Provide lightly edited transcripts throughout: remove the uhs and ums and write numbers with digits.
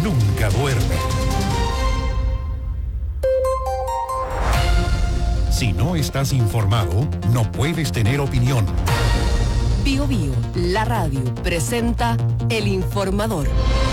nunca duerme. Si no estás informado, no puedes tener opinión. Bio Bio, la radio, presenta El Informador.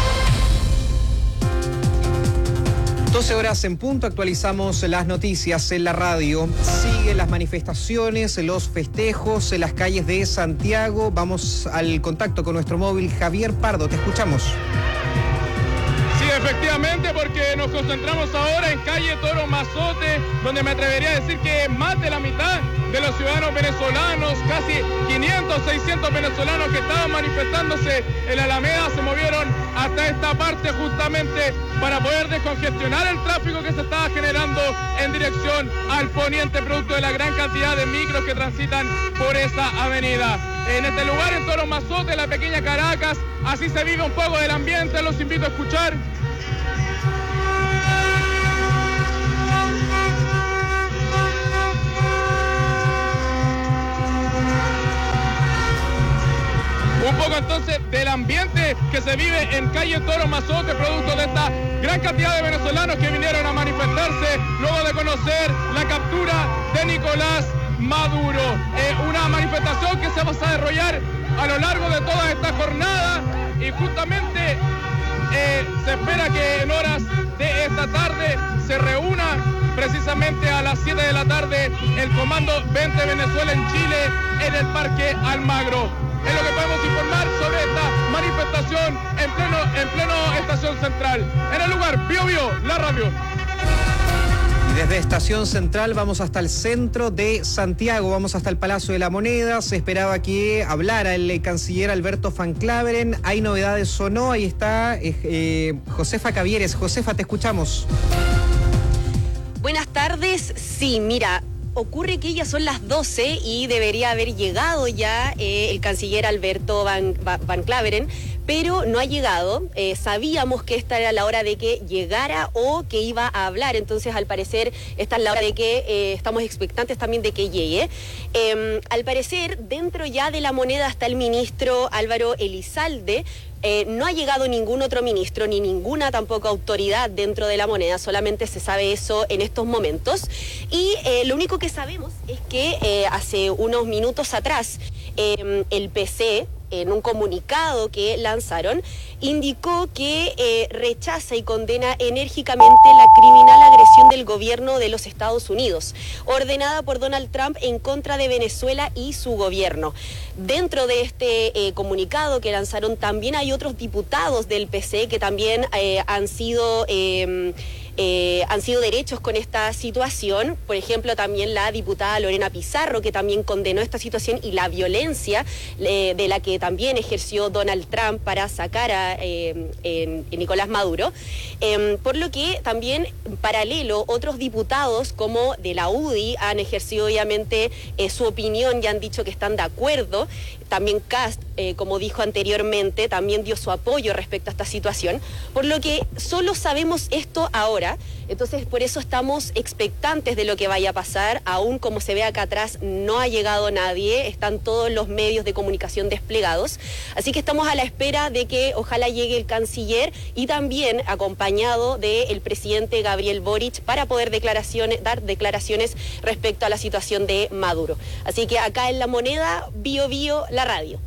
12 horas en punto, actualizamos las noticias en la radio. Siguen las manifestaciones, los festejos en las calles de Santiago. Vamos al contacto con nuestro móvil. Javier Pardo, te escuchamos. Sí, efectivamente, porque nos concentramos ahora en calle Toro Mazote, donde me atrevería a decir que más de la mitad de los ciudadanos venezolanos, casi 500, 600 venezolanos que estaban manifestándose en la Alameda, se movieron hasta esta parte justamente para poder descongestionar el tráfico que se estaba generando en dirección al poniente, producto de la gran cantidad de micros que transitan por esa avenida. En este lugar, en Toro Mazote, la pequeña Caracas, así se vive un poco del ambiente, los invito a escuchar. Un poco entonces del ambiente que se vive en calle Toro Mazote, producto de esta gran cantidad de venezolanos que vinieron a manifestarse luego de conocer la captura de Nicolás Maduro. Una manifestación que se va a desarrollar a lo largo de toda esta jornada y justamente se espera que en horas de esta tarde se reúna precisamente a las 7 de la tarde el Comando 20 Venezuela en Chile en el Parque Almagro. Es lo que podemos informar sobre esta manifestación en pleno Estación Central. En el lugar, Bio Bio, la radio. Y desde Estación Central vamos hasta el centro de Santiago, vamos hasta el Palacio de la Moneda. Se esperaba que hablara el canciller Alberto Van Klaveren. ¿Hay novedades o no? Ahí está Josefa Cavieres. Josefa, te escuchamos. Buenas tardes. Sí, mira, ocurre que ya son las 12 y debería haber llegado ya el canciller Alberto Van Klaveren, pero no ha llegado. Sabíamos que esta era la hora de que llegara o que iba a hablar, entonces al parecer esta es la hora de que estamos expectantes también de que llegue. Al parecer, dentro ya de la Moneda está el ministro Álvaro Elizalde. No ha llegado ningún otro ministro ni ninguna tampoco autoridad dentro de la Moneda, solamente se sabe eso en estos momentos. Y lo único que sabemos es que hace unos minutos atrás el PC, en un comunicado que lanzaron, indicó que rechaza y condena enérgicamente la criminal agresión del gobierno de los Estados Unidos, ordenada por Donald Trump en contra de Venezuela y su gobierno. Dentro de este comunicado que lanzaron también hay otros diputados del PC que también han sido derechos con esta situación. Por ejemplo, también la diputada Lorena Pizarro, que también condenó esta situación y la violencia de la que también ejerció Donald Trump para sacar a Nicolás Maduro. Por lo que también, en paralelo, otros diputados como de la UDI han ejercido obviamente su opinión y han dicho que están de acuerdo. También Kast, como dijo anteriormente, también dio su apoyo respecto a esta situación, por lo que solo sabemos esto ahora. Entonces, por eso estamos expectantes de lo que vaya a pasar. Aún como se ve acá atrás, no ha llegado nadie, están todos los medios de comunicación desplegados, así que estamos a la espera de que ojalá llegue el canciller y también acompañado del presidente Gabriel Boric para poder dar declaraciones respecto a la situación de Maduro. Así que acá en La Moneda, Bio Bio, la radio.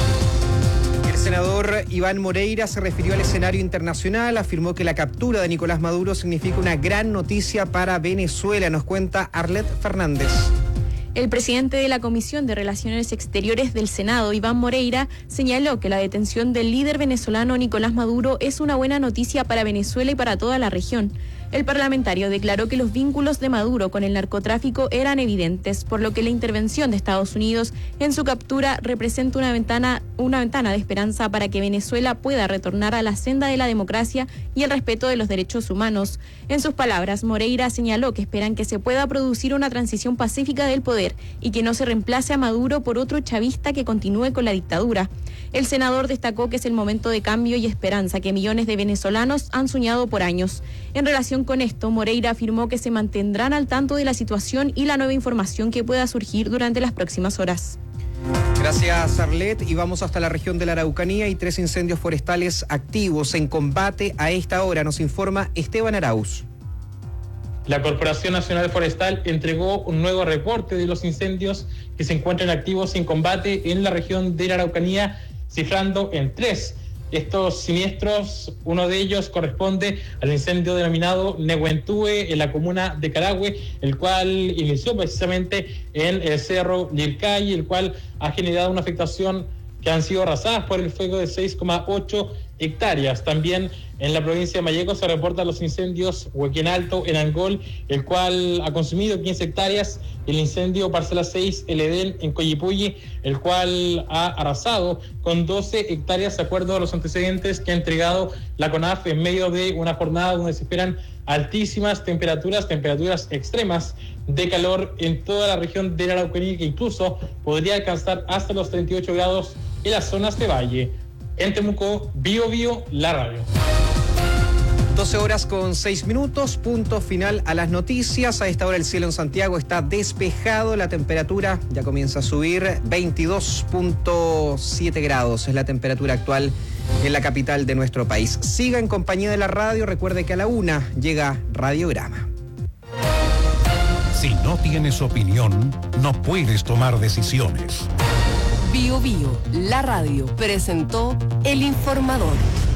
El senador Iván Moreira se refirió al escenario internacional, afirmó que la captura de Nicolás Maduro significa una gran noticia para Venezuela. Nos cuenta Arlet Fernández. El presidente de la Comisión de Relaciones Exteriores del Senado, Iván Moreira, señaló que la detención del líder venezolano Nicolás Maduro es una buena noticia para Venezuela y para toda la región. El parlamentario declaró que los vínculos de Maduro con el narcotráfico eran evidentes, por lo que la intervención de Estados Unidos en su captura representa una ventana de esperanza para que Venezuela pueda retornar a la senda de la democracia y el respeto de los derechos humanos. En sus palabras, Moreira señaló que esperan que se pueda producir una transición pacífica del poder y que no se reemplace a Maduro por otro chavista que continúe con la dictadura. El senador destacó que es el momento de cambio y esperanza que millones de venezolanos han soñado por años. En relación con esto, Moreira afirmó que se mantendrán al tanto de la situación y la nueva información que pueda surgir durante las próximas horas. Gracias, Arlet. Y vamos hasta la región de la Araucanía. Hay 3 incendios forestales activos en combate a esta hora, nos informa Esteban Arauz. La Corporación Nacional Forestal entregó un nuevo reporte de los incendios que se encuentran activos en combate en la región de la Araucanía, cifrando en 3. Estos siniestros, uno de ellos corresponde al incendio denominado Nehuentue en la comuna de Carahue, el cual inició precisamente en el cerro Lircay, el cual ha generado una afectación que han sido arrasadas por el fuego de 6,8 hectáreas. También en la provincia de Malleco se reportan los incendios Huequén Alto en Angol, el cual ha consumido 15 hectáreas, el incendio Parcela 6 El Edén en Coyipulli, el cual ha arrasado con 12 hectáreas, de acuerdo a los antecedentes que ha entregado la CONAF en medio de una jornada donde se esperan altísimas temperaturas extremas de calor en toda la región de la Araucanía, que incluso podría alcanzar hasta los 38 grados en las zonas de valle. En Temuco, Bio, la radio. 12:06, punto final a las noticias. A esta hora el cielo en Santiago está despejado, la temperatura ya comienza a subir, 22.7 grados es la temperatura actual en la capital de nuestro país. Siga en compañía de la radio, recuerde que a la 1 llega Radiograma. Si no tienes opinión, no puedes tomar decisiones. Bio, la radio presentó El Informador.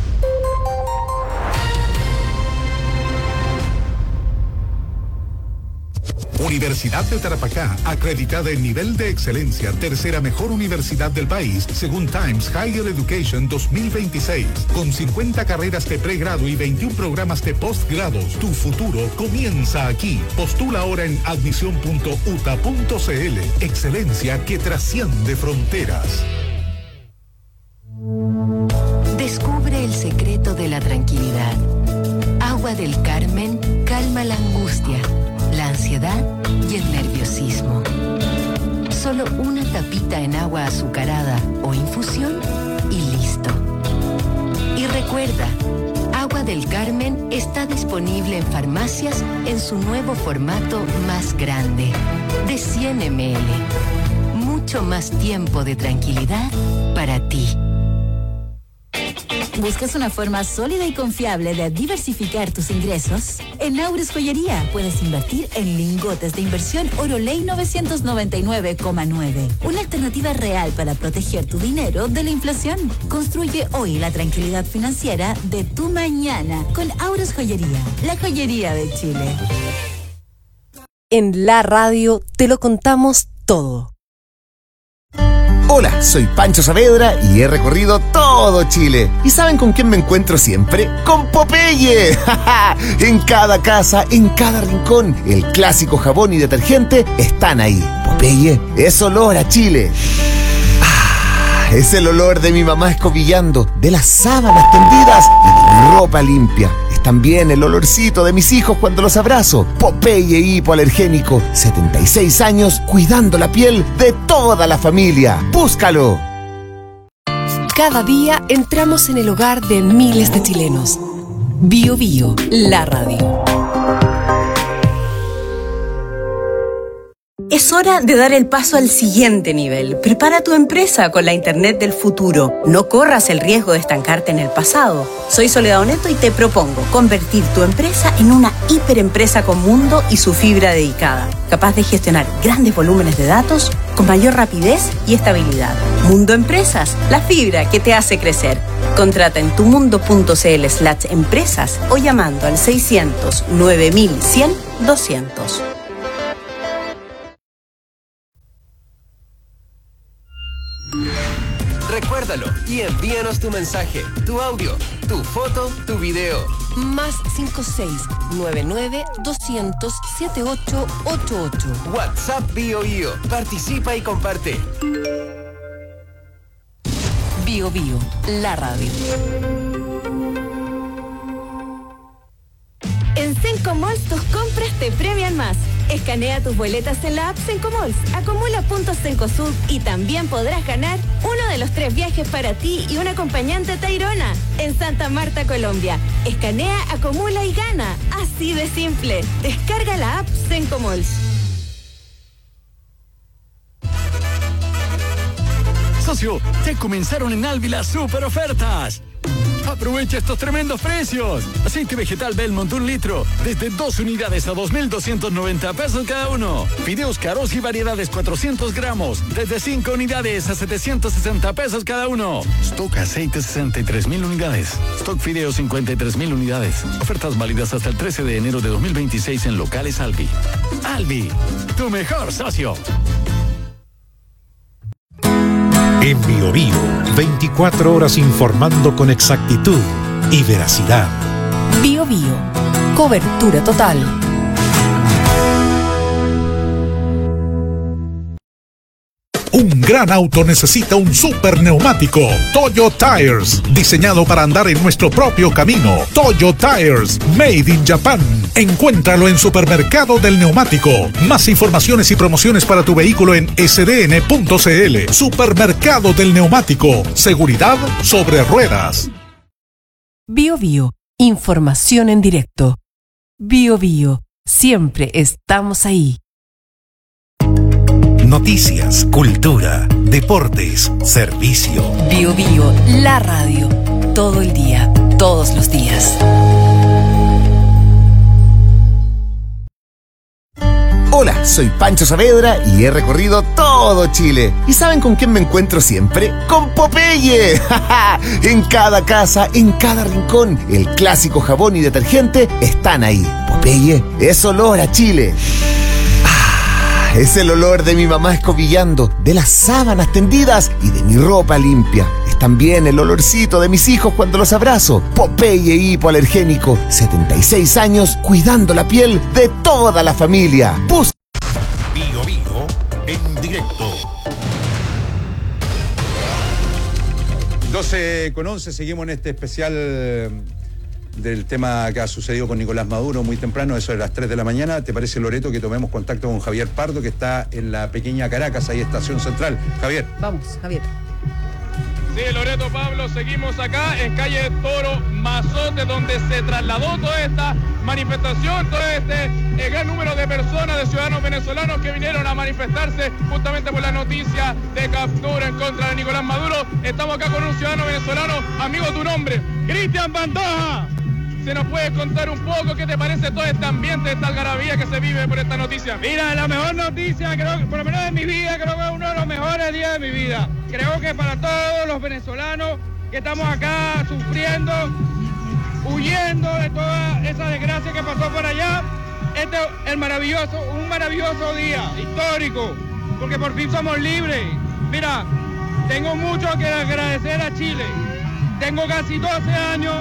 Universidad de Tarapacá, acreditada en nivel de excelencia, tercera mejor universidad del país, según Times Higher Education 2026. Con 50 carreras de pregrado y 21 programas de postgrados, tu futuro comienza aquí. Postula ahora en admisión.uta.cl. Excelencia que trasciende fronteras. Descubre el secreto de la tranquilidad. Agua del Carmen calma la angustia, la ansiedad y el nerviosismo. Solo una tapita en agua azucarada o infusión y listo. Y recuerda, Agua del Carmen está disponible en farmacias en su nuevo formato más grande, de 100 ml. Mucho más tiempo de tranquilidad para ti. ¿Buscas una forma sólida y confiable de diversificar tus ingresos? En Aures Joyería puedes invertir en lingotes de inversión Oroley 999,9. Una alternativa real para proteger tu dinero de la inflación. Construye hoy la tranquilidad financiera de tu mañana con Aures Joyería, la joyería de Chile. En la radio te lo contamos todo. Hola, soy Pancho Saavedra y he recorrido todo Chile. ¿Y saben con quién me encuentro siempre? ¡Con Popeye! En cada casa, en cada rincón, el clásico jabón y detergente están ahí. Popeye es olor a Chile. Es el olor de mi mamá escobillando, de las sábanas tendidas y de mi ropa limpia. Es también el olorcito de mis hijos cuando los abrazo. Popeye hipoalergénico, 76 años cuidando la piel de toda la familia. ¡Búscalo! Cada día entramos en el hogar de miles de chilenos. Bio, la radio. Es hora de dar el paso al siguiente nivel. Prepara tu empresa con la Internet del futuro. No corras el riesgo de estancarte en el pasado. Soy Soledad Oneto y te propongo convertir tu empresa en una hiperempresa con mundo y su fibra dedicada, capaz de gestionar grandes volúmenes de datos con mayor rapidez y estabilidad. Mundo Empresas, la fibra que te hace crecer. Contrata en tumundo.cl/empresas o llamando al 600 9100 200. Recuérdalo y envíanos tu mensaje, tu audio, tu foto, tu video. Más 56-99-200-7888. WhatsApp Bio. Participa y comparte. Bio, la radio. En Sencomalls tus compras te premian más. Escanea tus boletas en la app Sencomalls, acumula puntos Cencosud y también podrás ganar uno de los 3 viajes para ti y un acompañante a Tayrona en Santa Marta, Colombia. Escanea, acumula y gana. Así de simple. Descarga la app Sencomalls. Socio, ya comenzaron en Alvi las super ofertas. Aprovecha estos tremendos precios. Aceite vegetal Belmont 1 litro, desde 2 unidades a 2,290 pesos cada uno. Fideos Caros y variedades 400 gramos, desde 5 unidades a 760 pesos cada uno. Stock aceite 63,000 unidades. Stock fideos 53,000 unidades. Ofertas válidas hasta el 13 de enero de 2026 en locales Alvi. Alvi, tu mejor socio. En Bio Bio, 24 horas informando con exactitud y veracidad. Bio Bio, cobertura total. Un gran auto necesita un super neumático. Toyo Tires, diseñado para andar en nuestro propio camino. Toyo Tires, made in Japan. Encuéntralo en Supermercado del Neumático. Más informaciones y promociones para tu vehículo en sdn.cl. Supermercado del Neumático. Seguridad sobre ruedas. Bio Bio, información en directo. Bio Bio, siempre estamos ahí. Noticias, cultura, deportes, servicio. Bio Bio, la radio. Todo el día, todos los días. Hola, soy Pancho Saavedra y he recorrido todo Chile. ¿Y saben con quién me encuentro siempre? ¡Con Popeye! En cada casa, en cada rincón, el clásico jabón y detergente están ahí. Popeye es olor a Chile. Es el olor de mi mamá escobillando, de las sábanas tendidas y de mi ropa limpia. Es también el olorcito de mis hijos cuando los abrazo. Popeye hipoalergénico, 76 años cuidando la piel de toda la familia. Bio Bio en directo. 12:11, seguimos en este especial del tema que ha sucedido con Nicolás Maduro muy temprano, eso de las 3 de la mañana. ¿Te parece, Loreto, que tomemos contacto con Javier Pardo, que está en la pequeña Caracas, ahí Estación Central? Javier. Vamos, Javier. Sí, Loreto, Pablo, seguimos acá en calle Toro Mazote, donde se trasladó toda esta manifestación, todo este gran número de personas, de ciudadanos venezolanos que vinieron a manifestarse justamente por la noticia de captura en contra de Nicolás Maduro. Estamos acá con un ciudadano venezolano. Amigo, tu nombre. Cristian Pantoja. ¿Se nos puede contar un poco qué te parece todo este ambiente, esta algarabía que se vive por esta noticia? Mira, la mejor noticia, creo que por lo menos de mi vida, creo que es uno de los mejores días de mi vida. Creo que para todos los venezolanos que estamos acá sufriendo, huyendo de toda esa desgracia que pasó por allá, este es un maravilloso día, histórico, porque por fin somos libres. Mira, tengo mucho que agradecer a Chile. Tengo casi 12 años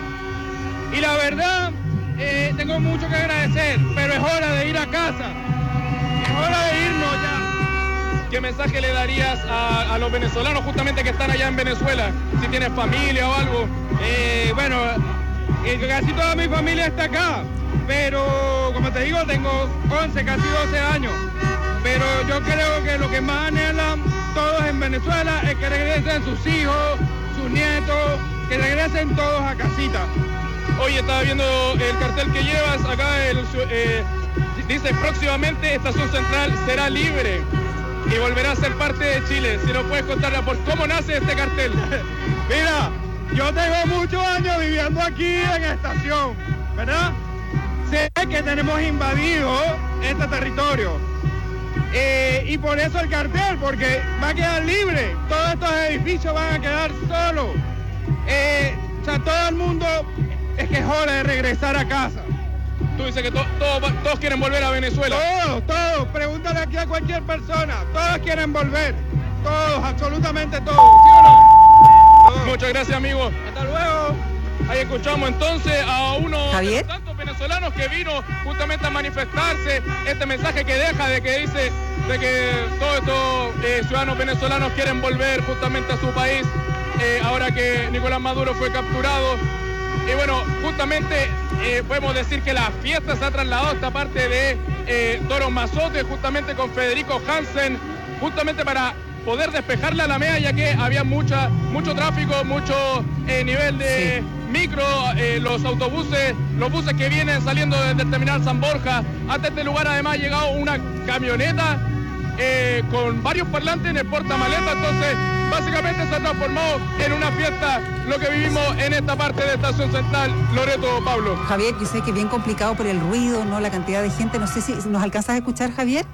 y la verdad, tengo mucho que agradecer, pero es hora de ir a casa. Es hora de irnos ya. ¿Qué mensaje le darías a los venezolanos justamente que están allá en Venezuela? Si tienes familia o algo. Bueno, casi toda mi familia está acá, pero como te digo, tengo 11, casi 12 años. Pero yo creo que lo que más anhelan todos en Venezuela es que regresen sus hijos, sus nietos, que regresen todos a casita. Hoy estaba viendo el cartel que llevas acá, dice próximamente Estación Central será libre y volverá a ser parte de Chile. Si nos puedes contar por cómo nace este cartel. Mira, yo tengo muchos años viviendo aquí en Estación, ¿verdad? Sé que tenemos invadido este territorio y por eso el cartel, porque va a quedar libre, todos estos edificios van a quedar solos. O sea, todo el mundo es que es hora de regresar a casa. Tú dices que todos quieren volver a Venezuela. Todos, pregúntale aquí a cualquier persona, todos quieren volver, todos, absolutamente todos, ¿sí o no? Todos. Muchas gracias, amigo. Hasta luego. Ahí escuchamos entonces a uno ¿Javier? de los tantos venezolanos que vino justamente a manifestarse, este mensaje que deja de que dice de que todos estos ciudadanos venezolanos quieren volver justamente a su país ahora que Nicolás Maduro fue capturado. Y bueno, justamente podemos decir que la fiesta se ha trasladado a esta parte de Toro Mazote, justamente con Federico Hansen, justamente para poder despejar la Alameda, ya que había mucho tráfico, mucho nivel de micro, los autobuses, los buses que vienen saliendo desde el terminal San Borja. Hasta este lugar además ha llegado una camioneta con varios parlantes en el portamaleta, entonces básicamente se ha transformado en una fiesta lo que vivimos en esta parte de Estación Central. Loreto, Pablo. Javier, yo sé que es bien complicado por el ruido, ¿no? La cantidad de gente, no sé si nos alcanzas a escuchar, Javier.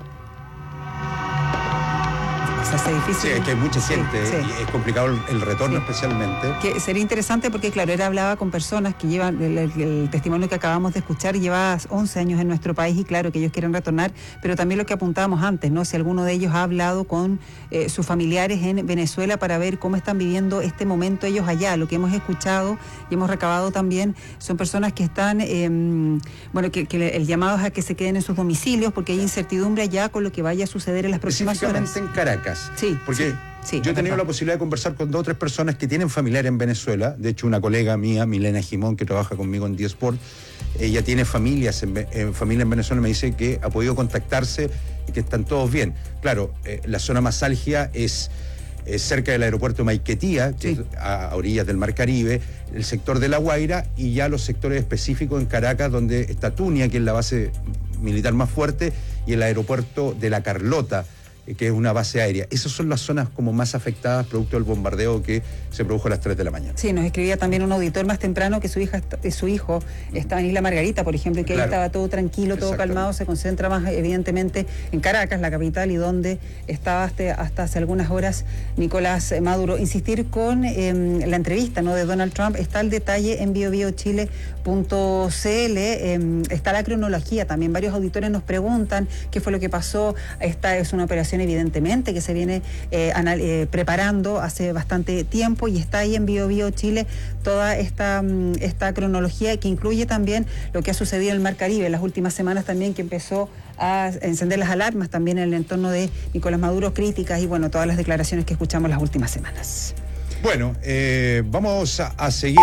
Se hace difícil. Sí, es que hay mucha gente y es complicado el retorno especialmente. Que sería interesante porque, claro, él hablaba con personas que llevan, el testimonio que acabamos de escuchar lleva 11 años en nuestro país y claro que ellos quieren retornar, pero también lo que apuntábamos antes, ¿no? Si alguno de ellos ha hablado con sus familiares en Venezuela para ver cómo están viviendo este momento ellos allá. Lo que hemos escuchado y hemos recabado también son personas que están, que el llamado es a que se queden en sus domicilios porque hay incertidumbre allá con lo que vaya a suceder en las próximas horas. En Caracas. Sí, porque yo he tenido la posibilidad de conversar con 2 o 3 personas que tienen familiares en Venezuela. De hecho, una colega mía, Milena Jimón, que trabaja conmigo en D-Sport, ella tiene familia en Venezuela, me dice que ha podido contactarse y que están todos bien. Claro, la zona más álgida es cerca del aeropuerto de Maiquetía, que es a orillas del Mar Caribe, el sector de La Guaira y ya los sectores específicos en Caracas, donde está Tunia, que es la base militar más fuerte, y el aeropuerto de La Carlota, que es una base aérea. Esas son las zonas como más afectadas producto del bombardeo que se produjo a las 3 de la mañana. Sí, nos escribía también un auditor más temprano que su hijo estaba en Isla Margarita, por ejemplo, y que ahí estaba todo tranquilo, todo calmado, se concentra más evidentemente en Caracas, la capital, y donde estaba hasta hace algunas horas Nicolás Maduro. Insistir con la entrevista, ¿no?, de Donald Trump, está el detalle en biobiochile.cl, está la cronología también. Varios auditores nos preguntan qué fue lo que pasó. Esta es una operación evidentemente que se viene preparando hace bastante tiempo y está ahí en BioBioChile toda esta cronología que incluye también lo que ha sucedido en el Mar Caribe en las últimas semanas también, que empezó a encender las alarmas también en el entorno de Nicolás Maduro, críticas y bueno, todas las declaraciones que escuchamos las últimas semanas. Bueno, vamos a seguir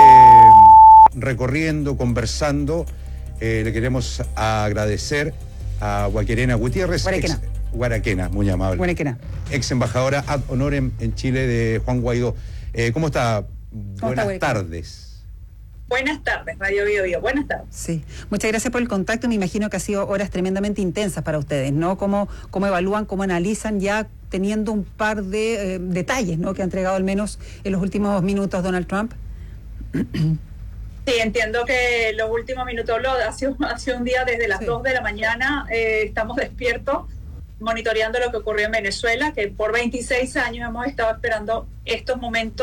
recorriendo, conversando. Le queremos agradecer a Guaquerena Gutiérrez, Guaraquena, muy amable. Guaraquena. Ex embajadora ad honorem en Chile de Juan Guaidó. ¿Cómo está? Buenas tardes. Buenas tardes, Radio Bio. Buenas tardes. Sí, muchas gracias por el contacto. Me imagino que ha sido horas tremendamente intensas para ustedes, ¿no? ¿Cómo evalúan, cómo analizan ya teniendo un par de detalles, ¿no?, que ha entregado al menos en los últimos minutos Donald Trump? Sí, entiendo que los últimos minutos ha sido un día desde las 2 de la mañana. Estamos despiertos, monitoreando lo que ocurrió en Venezuela, que por 26 años hemos estado esperando este momento.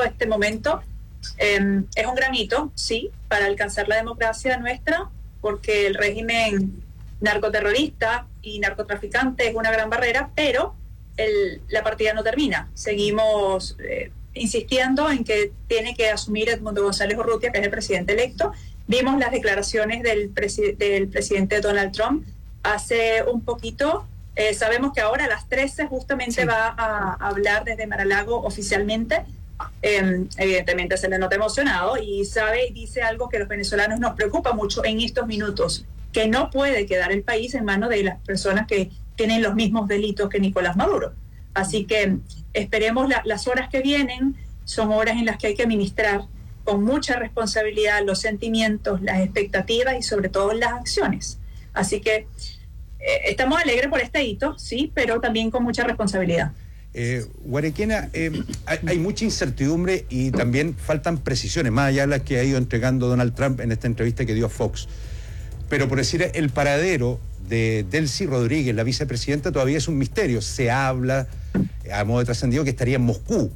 Es un gran hito, sí, para alcanzar la democracia nuestra, porque el régimen narcoterrorista y narcotraficante es una gran barrera, pero la partida no termina. Seguimos insistiendo en que tiene que asumir Edmundo González Urrutia, que es el presidente electo. Vimos las declaraciones del presidente Donald Trump hace un poquito. Sabemos que ahora a las 13 justamente va a hablar desde Mar-a-Lago oficialmente. Evidentemente se le nota emocionado y dice algo que a los venezolanos nos preocupa mucho en estos minutos, que no puede quedar el país en manos de las personas que tienen los mismos delitos que Nicolás Maduro. Así que esperemos las horas que vienen. Son horas en las que hay que administrar con mucha responsabilidad los sentimientos, las expectativas y sobre todo las acciones. Así que estamos alegres por este hito, sí, pero también con mucha responsabilidad. Guarequena, hay mucha incertidumbre y también faltan precisiones, más allá de las que ha ido entregando Donald Trump en esta entrevista que dio a Fox. Pero por decir, el paradero de Delcy Rodríguez, la vicepresidenta, todavía es un misterio. Se habla, a modo de trascendido, que estaría en Moscú.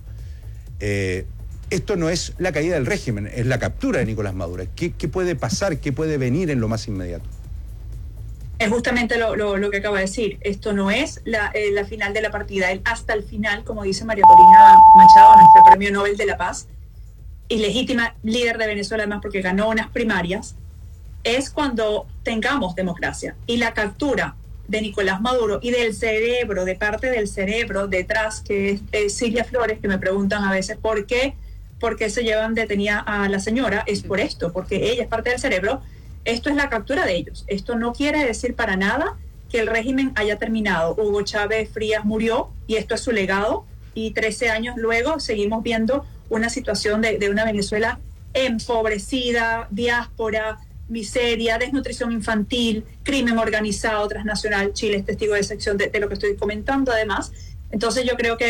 Esto no es la caída del régimen, es la captura de Nicolás Maduro. ¿Qué puede pasar? ¿Qué puede venir en lo más inmediato? Es justamente lo que acaba de decir. Esto no es la final de la partida. Hasta el final, como dice María Corina Machado, nuestra Premio Nobel de la Paz, y legítima líder de Venezuela, además porque ganó unas primarias, es cuando tengamos democracia. Y la captura de Nicolás Maduro y del cerebro, de parte del cerebro detrás, que es Silvia Flores, que me preguntan a veces por qué se llevan detenida a la señora, es por esto, porque ella es parte del cerebro. Esto es la captura de ellos. Esto no quiere decir para nada que el régimen haya terminado. Hugo Chávez Frías murió y esto es su legado, y 13 años luego seguimos viendo una situación de una Venezuela empobrecida, diáspora, miseria, desnutrición infantil, crimen organizado transnacional. Chile es testigo de excepción de lo que estoy comentando además. Entonces yo creo que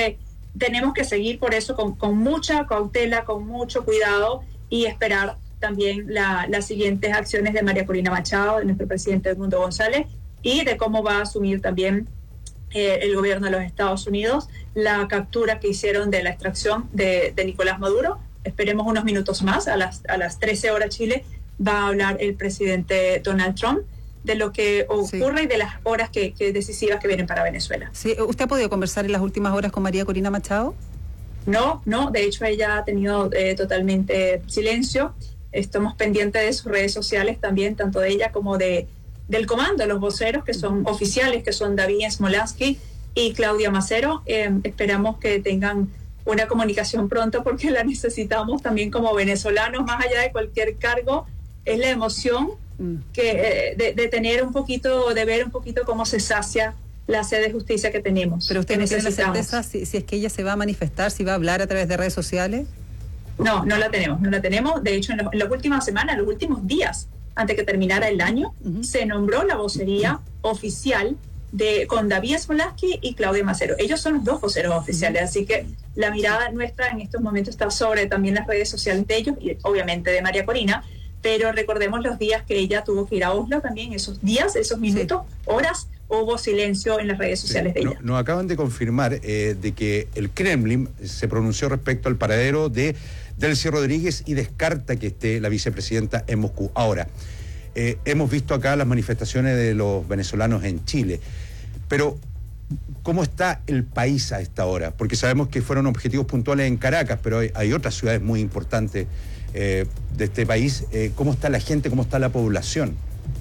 tenemos que seguir por eso con mucha cautela, con mucho cuidado y esperar también las siguientes acciones de María Corina Machado, de nuestro presidente Edmundo González, y de cómo va a asumir también el gobierno de los Estados Unidos la captura que hicieron de la extracción de Nicolás Maduro. Esperemos unos minutos más, a las 13 horas Chile va a hablar el presidente Donald Trump de lo que ocurre y de las horas que decisivas que vienen para Venezuela. Sí, ¿usted ha podido conversar en las últimas horas con María Corina Machado? No, de hecho ella ha tenido totalmente silencio. Estamos pendientes de sus redes sociales también, tanto de ella como del comando, los voceros que son oficiales, que son David Smolansky y Claudia Macero. Esperamos que tengan una comunicación pronto porque la necesitamos también como venezolanos, más allá de cualquier cargo. Es la emoción que de tener un poquito, de ver un poquito cómo se sacia la sed de justicia que tenemos. Pero usted no tiene la certeza si es que ella se va a manifestar, si va a hablar a través de redes sociales. No la tenemos. De hecho, en las últimas semanas, en los últimos días, antes que terminara el año, se nombró la vocería oficial con David Smolansky y Claudia Macero. Ellos son los dos voceros oficiales, así que la mirada nuestra en estos momentos está sobre también las redes sociales de ellos y obviamente de María Corina, pero recordemos los días que ella tuvo que ir a Oslo también, esos días, esos minutos, horas, hubo silencio en las redes sociales de ella. Nos acaban de confirmar de que el Kremlin se pronunció respecto al paradero de Delcy Rodríguez y descarta que esté la vicepresidenta en Moscú. Ahora, hemos visto acá las manifestaciones de los venezolanos en Chile, pero ¿cómo está el país a esta hora? Porque sabemos que fueron objetivos puntuales en Caracas, pero hay otras ciudades muy importantes de este país. ¿Cómo está la gente? ¿Cómo está la población?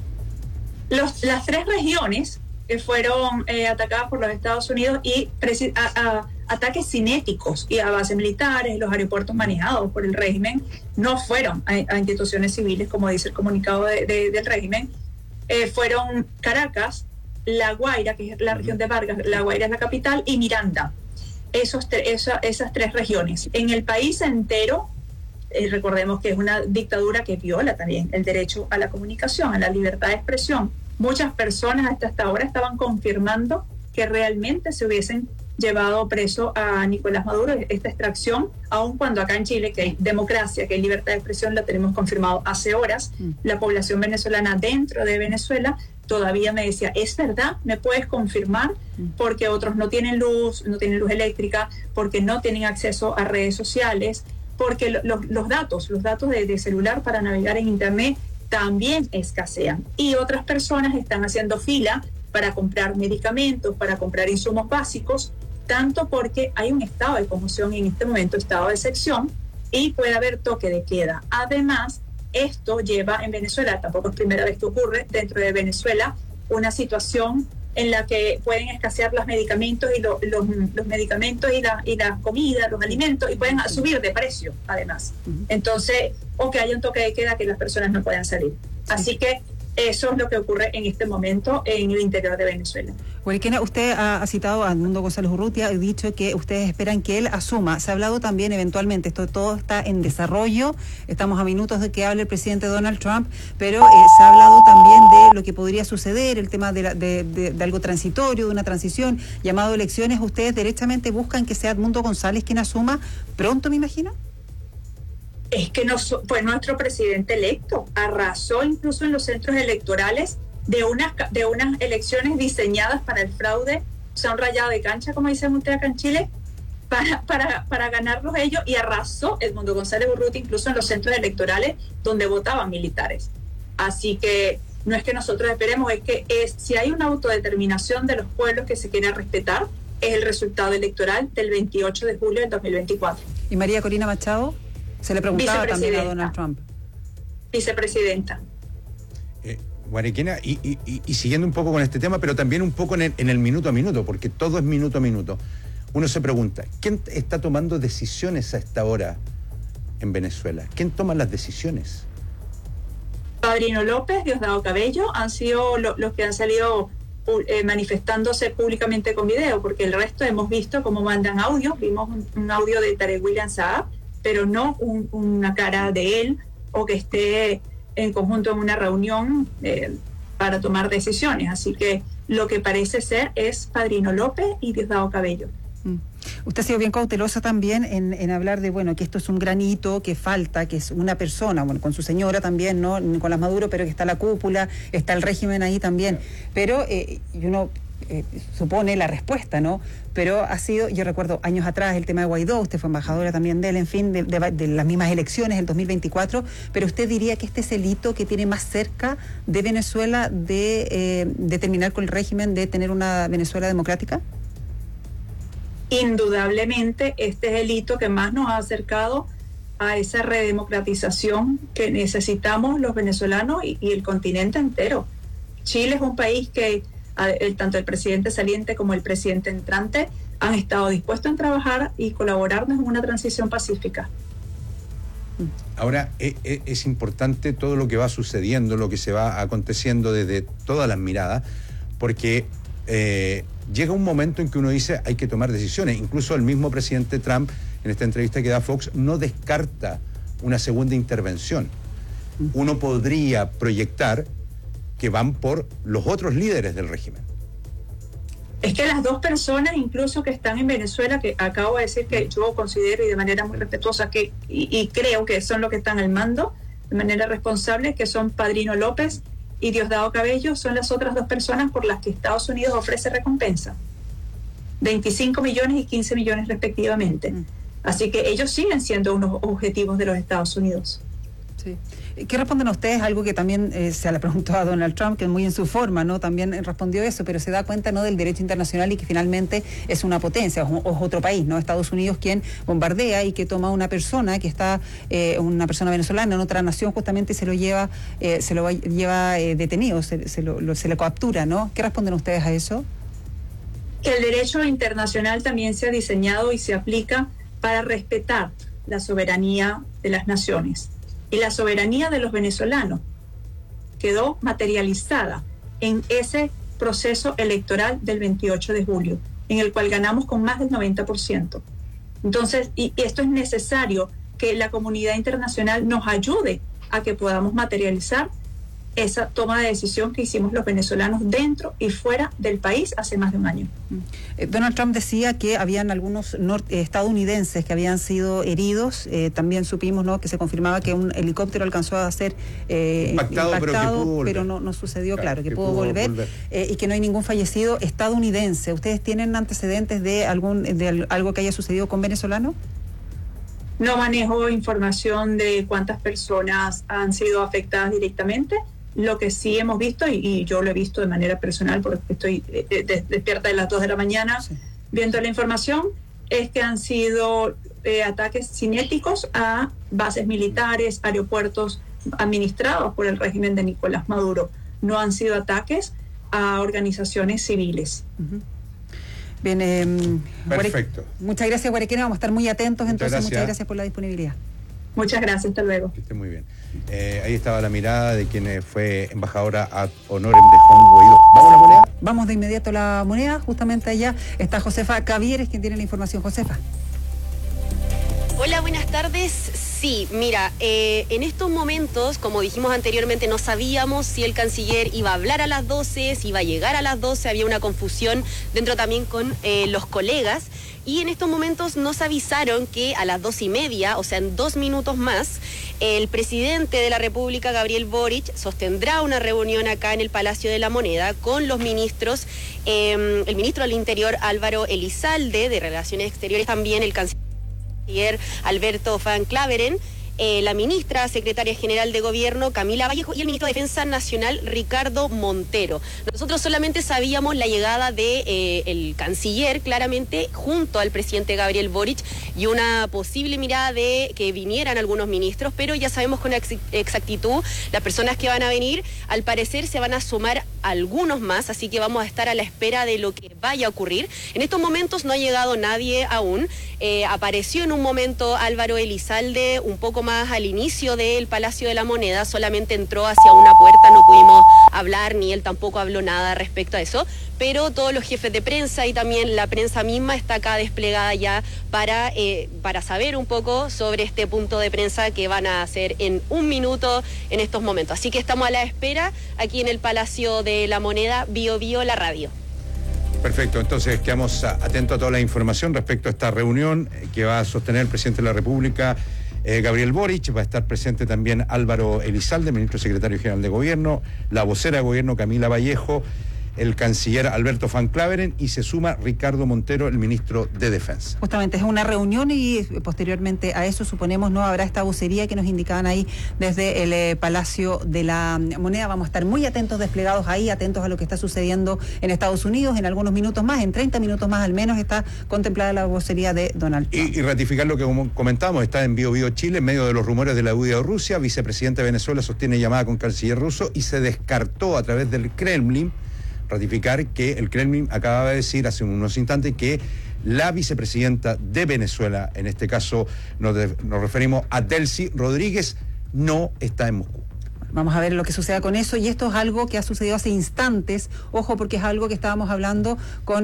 Las tres regiones que fueron atacadas por los Estados Unidos y ataques cinéticos y a bases militares, los aeropuertos manejados por el régimen, no fueron a instituciones civiles, como dice el comunicado del régimen, fueron Caracas, La Guaira, que es la región de Vargas, La Guaira es la capital, y Miranda. Esas tres regiones. En el país entero, recordemos que es una dictadura que viola también el derecho a la comunicación, a la libertad de expresión. Muchas personas hasta ahora estaban confirmando que realmente se hubiesen llevado preso a Nicolás Maduro, esta extracción, aun cuando acá en Chile, que hay democracia, que hay libertad de expresión, la tenemos confirmado hace horas. La población venezolana dentro de Venezuela todavía me decía, ¿es verdad? ¿Me puedes confirmar? Porque otros no tienen luz eléctrica, porque no tienen acceso a redes sociales, porque los datos de celular para navegar en internet también escasean. Y otras personas están haciendo fila para comprar medicamentos, para comprar insumos básicos, tanto porque hay un estado de conmoción en este momento, estado de excepción, y puede haber toque de queda. Además, esto lleva en Venezuela, tampoco es primera vez que ocurre, dentro de Venezuela, una situación en la que pueden escasear los medicamentos y los medicamentos y la comida, los alimentos, y pueden subir de precio, además. Entonces, o que haya un toque de queda que las personas no puedan salir. Así que eso es lo que ocurre en este momento en el interior de Venezuela. Hueliquena, usted ha citado a Edmundo González Urrutia, ha dicho que ustedes esperan que él asuma. Se ha hablado también eventualmente, esto todo está en desarrollo, estamos a minutos de que hable el presidente Donald Trump, pero se ha hablado también de lo que podría suceder, el tema de algo transitorio, de una transición, llamado elecciones. ¿Ustedes derechamente buscan que sea Edmundo González quien asuma pronto, me imagino? Es que fue nuestro presidente electo, arrasó incluso en los centros electorales de unas elecciones diseñadas para el fraude, o sea, un rayado de cancha, como dicen ustedes acá en Chile, para ganarlos ellos, y arrasó Edmundo González Urrutia incluso en los centros electorales donde votaban militares. Así que no es que nosotros esperemos, es que si hay una autodeterminación de los pueblos que se quiera respetar, es el resultado electoral del 28 de julio del 2024. ¿Y María Corina Machado? Se le preguntaba también a Donald Trump. Vicepresidenta. Hueliquena, y siguiendo un poco con este tema, pero también un poco en el minuto a minuto, porque todo es minuto a minuto. Uno se pregunta, ¿quién está tomando decisiones a esta hora en Venezuela? ¿Quién toma las decisiones? Padrino López, Diosdado Cabello, han sido los que han salido manifestándose públicamente con video, porque el resto hemos visto cómo mandan audios. Vimos un audio de Tarek William Saab, pero no una cara de él o que esté en conjunto en una reunión para tomar decisiones. Así que lo que parece ser es Padrino López y Diosdado Cabello. Usted ha sido bien cautelosa también en hablar de, bueno, que esto es un gran hito, que falta, que es una persona, bueno, con su señora también, ¿no? Nicolás Maduro, pero que está la cúpula, está el régimen ahí también. Pero y uno supone la respuesta, ¿no? Pero ha sido, yo recuerdo años atrás el tema de Guaidó, usted fue embajadora también de él, en fin, de las mismas elecciones del 2024, pero usted diría que este es el hito que tiene más cerca de Venezuela de terminar con el régimen, de tener una Venezuela democrática. Indudablemente, este es el hito que más nos ha acercado a esa redemocratización que necesitamos los venezolanos y el continente entero. Chile es un país que tanto el presidente saliente como el presidente entrante han estado dispuestos a trabajar y colaborarnos en una transición pacífica. Ahora, es importante todo lo que va sucediendo, lo que se va aconteciendo desde todas las miradas, porque llega un momento en que uno dice hay que tomar decisiones. Incluso el mismo presidente Trump, en esta entrevista que da Fox, no descarta una segunda intervención. Uno podría proyectar que van por los otros líderes del régimen. Es que las dos personas incluso que están en Venezuela, que acabo de decir que yo considero y de manera muy respetuosa que y creo que son los que están al mando de manera responsable, que son Padrino López y Diosdado Cabello, son las otras dos personas por las que Estados Unidos ofrece recompensa. 25 millones y 15 millones respectivamente. Así que ellos siguen siendo unos objetivos de los Estados Unidos. Sí. ¿Qué responden a ustedes? Algo que también se le preguntó a Donald Trump, que es muy en su forma, ¿no? También respondió eso, pero se da cuenta, ¿no?, del derecho internacional y que finalmente es una potencia, o es otro país, ¿no? Estados Unidos quien bombardea y que toma una persona que está, una persona venezolana en otra nación justamente y se lo lleva detenido, se lo captura, ¿no? ¿Qué responden ustedes a eso? Que el derecho internacional también se ha diseñado y se aplica para respetar la soberanía de las naciones. Y la soberanía de los venezolanos quedó materializada en ese proceso electoral del 28 de julio, en el cual ganamos con más del 90%. Entonces, y esto es necesario que la comunidad internacional nos ayude a que podamos materializar esa toma de decisión que hicimos los venezolanos dentro y fuera del país hace más de un año. Donald Trump decía que habían algunos estadounidenses que habían sido heridos. También supimos, ¿no?, que se confirmaba que un helicóptero alcanzó a ser impactado, pero no sucedió, claro, que pudo volver. Y que no hay ningún fallecido estadounidense. ¿Ustedes tienen antecedentes de algo que haya sucedido con venezolanos? No manejo información de cuántas personas han sido afectadas directamente. Lo que sí hemos visto, y yo lo he visto de manera personal porque estoy despierta de las 2 de la mañana viendo la información, es que han sido ataques cinéticos a bases militares, aeropuertos administrados por el régimen de Nicolás Maduro. No han sido ataques a organizaciones civiles. Bien, perfecto. Muchas gracias, Guarequena. Vamos a estar muy atentos. Muchas gracias por la disponibilidad. Muchas gracias, hasta luego. Que esté muy bien. Ahí estaba la mirada de quien fue embajadora ad honorem de Juan Guaidó. ¿Vamos a la moneda? Vamos de inmediato a la moneda. Justamente allá está Josefa Cavieres, quien tiene la información. Josefa. Hola, buenas tardes. Sí, mira, en estos momentos, como dijimos anteriormente, no sabíamos si el canciller iba a hablar a las 12, si iba a llegar a las 12, había una confusión dentro también con los colegas. Y en estos momentos nos avisaron que a las 2:30, o sea, en 2 minutos más, el presidente de la República, Gabriel Boric, sostendrá una reunión acá en el Palacio de la Moneda con los ministros, el ministro del Interior, Álvaro Elizalde, de Relaciones Exteriores, también el canciller Alberto Van Claveren, la ministra secretaria general de Gobierno, Camila Vallejo, y el ministro de Defensa Nacional, Ricardo Montero. Nosotros solamente sabíamos la llegada de el canciller, claramente, junto al presidente Gabriel Boric, y una posible mirada de que vinieran algunos ministros, pero ya sabemos con exactitud las personas que van a venir. Al parecer se van a sumar algunos más, así que vamos a estar a la espera de lo que vaya a ocurrir. En estos momentos no ha llegado nadie aún. Apareció en un momento Álvaro Elizalde, un poco más al inicio del Palacio de la Moneda, solamente entró hacia una puerta, no pudimos hablar, ni él tampoco habló nada respecto a eso, pero todos los jefes de prensa y también la prensa misma está acá desplegada ya para saber un poco sobre este punto de prensa que van a hacer en 1 minuto en estos momentos. Así que estamos a la espera aquí en el Palacio de la Moneda, Bio Bio, la radio. Perfecto, entonces quedamos atentos a toda la información respecto a esta reunión que va a sostener el presidente de la República, Gabriel Boric. Va a estar presente también Álvaro Elizalde, ministro secretario general de Gobierno, la vocera de Gobierno Camila Vallejo, el canciller Alberto Van Claveren, y se suma Ricardo Montero, el ministro de Defensa. Justamente es una reunión y posteriormente a eso, suponemos, no habrá esta vocería que nos indicaban ahí desde el Palacio de la Moneda. Vamos a estar muy atentos, desplegados ahí, atentos a lo que está sucediendo en Estados Unidos. En algunos minutos más, en 30 minutos más al menos, está contemplada la vocería de Donald Trump. Y ratificar lo que comentamos, está en Bio Bio Chile, en medio de los rumores de la huida de Rusia. Vicepresidente de Venezuela sostiene llamada con canciller ruso y se descartó a través del Kremlin, ratificar que el Kremlin acababa de decir hace unos instantes que la vicepresidenta de Venezuela, en este caso nos referimos a Delcy Rodríguez, no está en Moscú. Vamos a ver lo que suceda con eso, y esto es algo que ha sucedido hace instantes, ojo, porque es algo que estábamos hablando con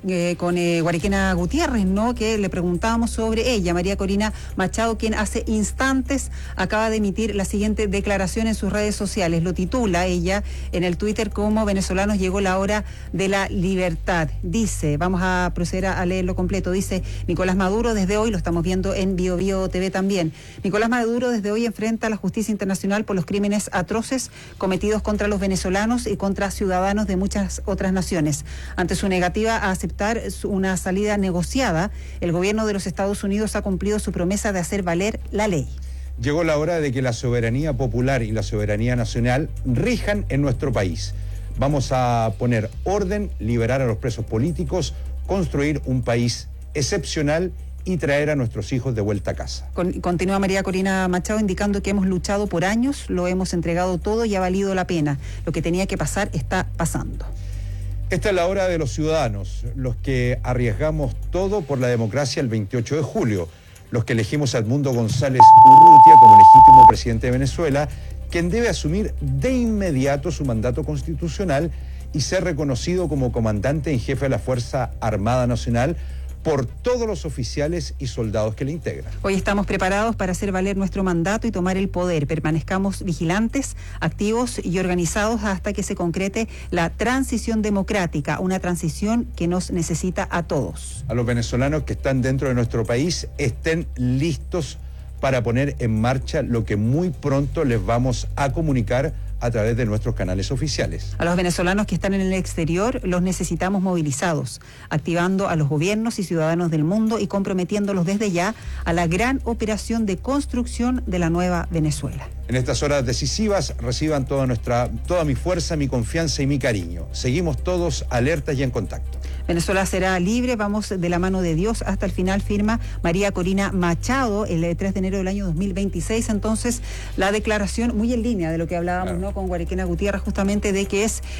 Guariquena Gutiérrez, ¿no? Que le preguntábamos sobre ella, María Corina Machado, quien hace instantes acaba de emitir la siguiente declaración en sus redes sociales. Lo titula ella en el Twitter como "Venezolanos, llegó la hora de la libertad". Dice, vamos a proceder a leerlo completo, dice: Nicolás Maduro desde hoy, lo estamos viendo en Bio Bio TV también, Nicolás Maduro desde hoy enfrenta a la justicia internacional por los crímenes atroces cometidos contra los venezolanos y contra ciudadanos de muchas otras naciones. Ante su negativa a aceptar una salida negociada, el gobierno de los Estados Unidos ha cumplido su promesa de hacer valer la ley. Llegó la hora de que la soberanía popular y la soberanía nacional rijan en nuestro país. Vamos a poner orden, liberar a los presos políticos, construir un país excepcional y traer a nuestros hijos de vuelta a casa. Continúa María Corina Machado indicando que hemos luchado por años, lo hemos entregado todo y ha valido la pena. Lo que tenía que pasar está pasando. Esta es la hora de los ciudadanos, los que arriesgamos todo por la democracia el 28 de julio, los que elegimos a Edmundo González Urrutia como legítimo presidente de Venezuela, quien debe asumir de inmediato su mandato constitucional y ser reconocido como comandante en jefe de la Fuerza Armada Nacional por todos los oficiales y soldados que le integran. Hoy estamos preparados para hacer valer nuestro mandato y tomar el poder. Permanezcamos vigilantes, activos y organizados hasta que se concrete la transición democrática, una transición que nos necesita a todos. A los venezolanos que están dentro de nuestro país, estén listos para poner en marcha lo que muy pronto les vamos a comunicar a través de nuestros canales oficiales. A los venezolanos que están en el exterior los necesitamos movilizados, activando a los gobiernos y ciudadanos del mundo y comprometiéndolos desde ya a la gran operación de construcción de la nueva Venezuela. En estas horas decisivas reciban toda mi fuerza, mi confianza y mi cariño. Seguimos todos alertas y en contacto. Venezuela será libre, vamos de la mano de Dios hasta el final, firma María Corina Machado el 3 de enero del año 2026. Entonces, la declaración muy en línea de lo que hablábamos, ¿no?, con Guariquena Gutiérrez, justamente de que es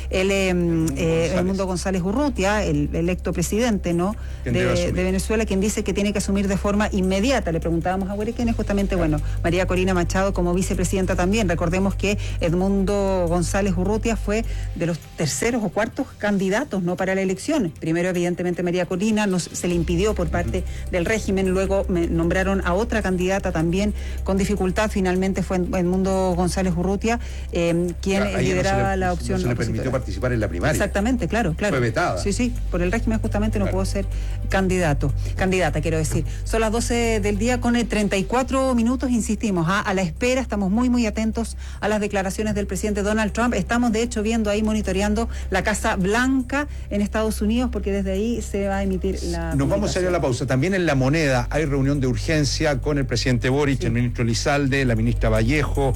Edmundo González Urrutia, el electo presidente, ¿no?, de Venezuela, quien dice que tiene que asumir de forma inmediata. Le preguntábamos a Guariquena, justamente, María Corina Machado como vicepresidenta también. Recordemos que Edmundo González Urrutia fue de los terceros o cuartos candidatos, ¿no?, para la elección. Primero, evidentemente, María Corina se le impidió por parte del régimen, luego nombraron a otra candidata también con dificultad, finalmente fue Edmundo González Urrutia quien lideraba la opción. No se le permitió participar en la primaria. Exactamente, claro. Fue vetada. Sí, por el régimen justamente no pudo ser candidata, quiero decir. Son las 12 del día con 34 minutos, insistimos, a la espera, estamos muy atentos a las declaraciones del presidente Donald Trump. Estamos de hecho viendo ahí, monitoreando la Casa Blanca en Estados Unidos, porque desde ahí se va a emitir la... Nos vamos a ir a la pausa. También en La Moneda hay reunión de urgencia con el presidente Boric, el ministro Elizalde, la ministra Vallejo,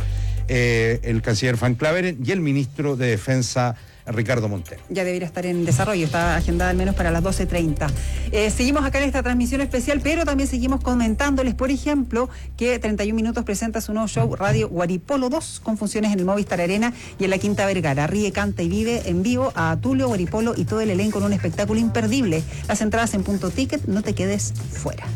el canciller Van Claveren y el ministro de Defensa Ricardo Montero. Ya debería estar en desarrollo, está agendada al menos para las 12:30. Seguimos acá en esta transmisión especial, pero también seguimos comentándoles, por ejemplo, que 31 Minutos presenta su nuevo show Radio Guaripolo 2, con funciones en el Movistar Arena y en la Quinta Vergara. Ríe, canta y vive en vivo a Tulio, Guaripolo y todo el elenco en un espectáculo imperdible. Las entradas en Punto Ticket, no te quedes fuera.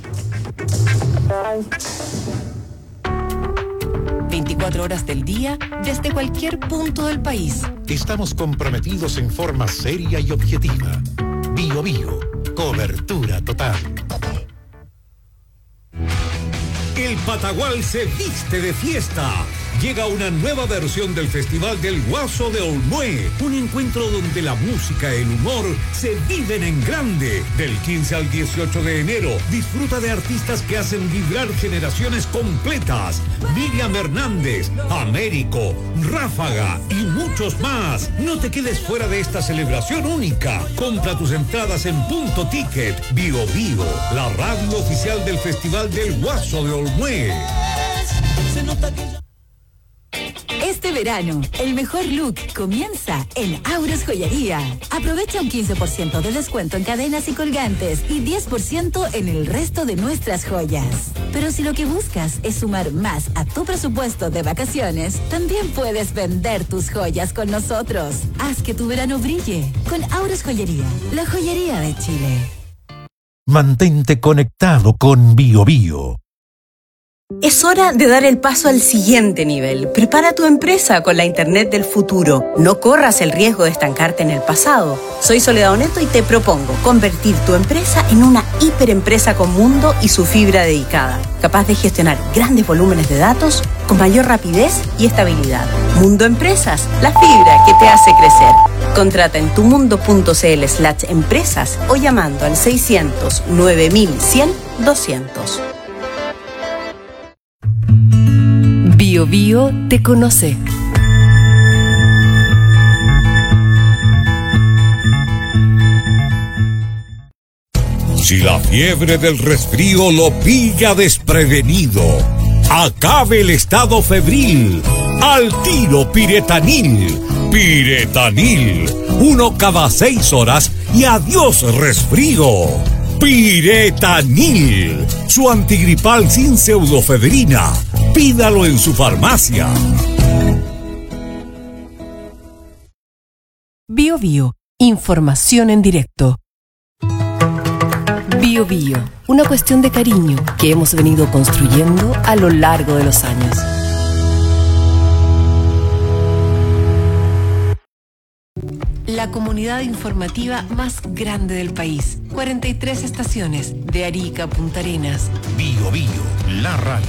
24 horas del día, desde cualquier punto del país. Estamos comprometidos en forma seria y objetiva. Bio Bio, cobertura total. El Patagual se viste de fiesta. llega una nueva versión del Festival del Guaso de Olmué, un encuentro donde la música y el humor se viven en grande. Del 15 al 18 de enero, disfruta de artistas que hacen vibrar generaciones completas. Miriam Hernández, Américo, Ráfaga y muchos más. No te quedes fuera de esta celebración única. Compra tus entradas en Punto Ticket. Bio Bio, la radio oficial del Festival del Guaso de Olmué. Este verano, el mejor look comienza en Auros Joyería. Aprovecha un 15% de descuento en cadenas y colgantes y 10% en el resto de nuestras joyas. Pero si lo que buscas es sumar más a tu presupuesto de vacaciones, también puedes vender tus joyas con nosotros. Haz que tu verano brille con Auros Joyería, la joyería de Chile. Mantente conectado con Bio Bio. Es hora de dar el paso al siguiente nivel. Prepara tu empresa con la Internet del futuro. No corras el riesgo de estancarte en el pasado. Soy Soledad Oneto y te propongo convertir tu empresa en una hiperempresa con mundo y su fibra dedicada, capaz de gestionar grandes volúmenes de datos con mayor rapidez y estabilidad. Mundo Empresas, la fibra que te hace crecer. Contrata en tumundo.cl/empresas o llamando al 600 9100 200. Bio Bio te conoce. Si la fiebre del resfrío lo pilla desprevenido, acabe el estado febril. Al tiro Piretanil. Piretanil. 1 cada 6 horas y adiós resfrío. Piretanil. Su antigripal sin pseudofebrina. Pídalo en su farmacia. Bio Bio, información en directo. Bio Bio, una cuestión de cariño que hemos venido construyendo a lo largo de los años. La comunidad informativa más grande del país. 43 estaciones, de Arica a Punta Arenas. Bio Bio, la radio.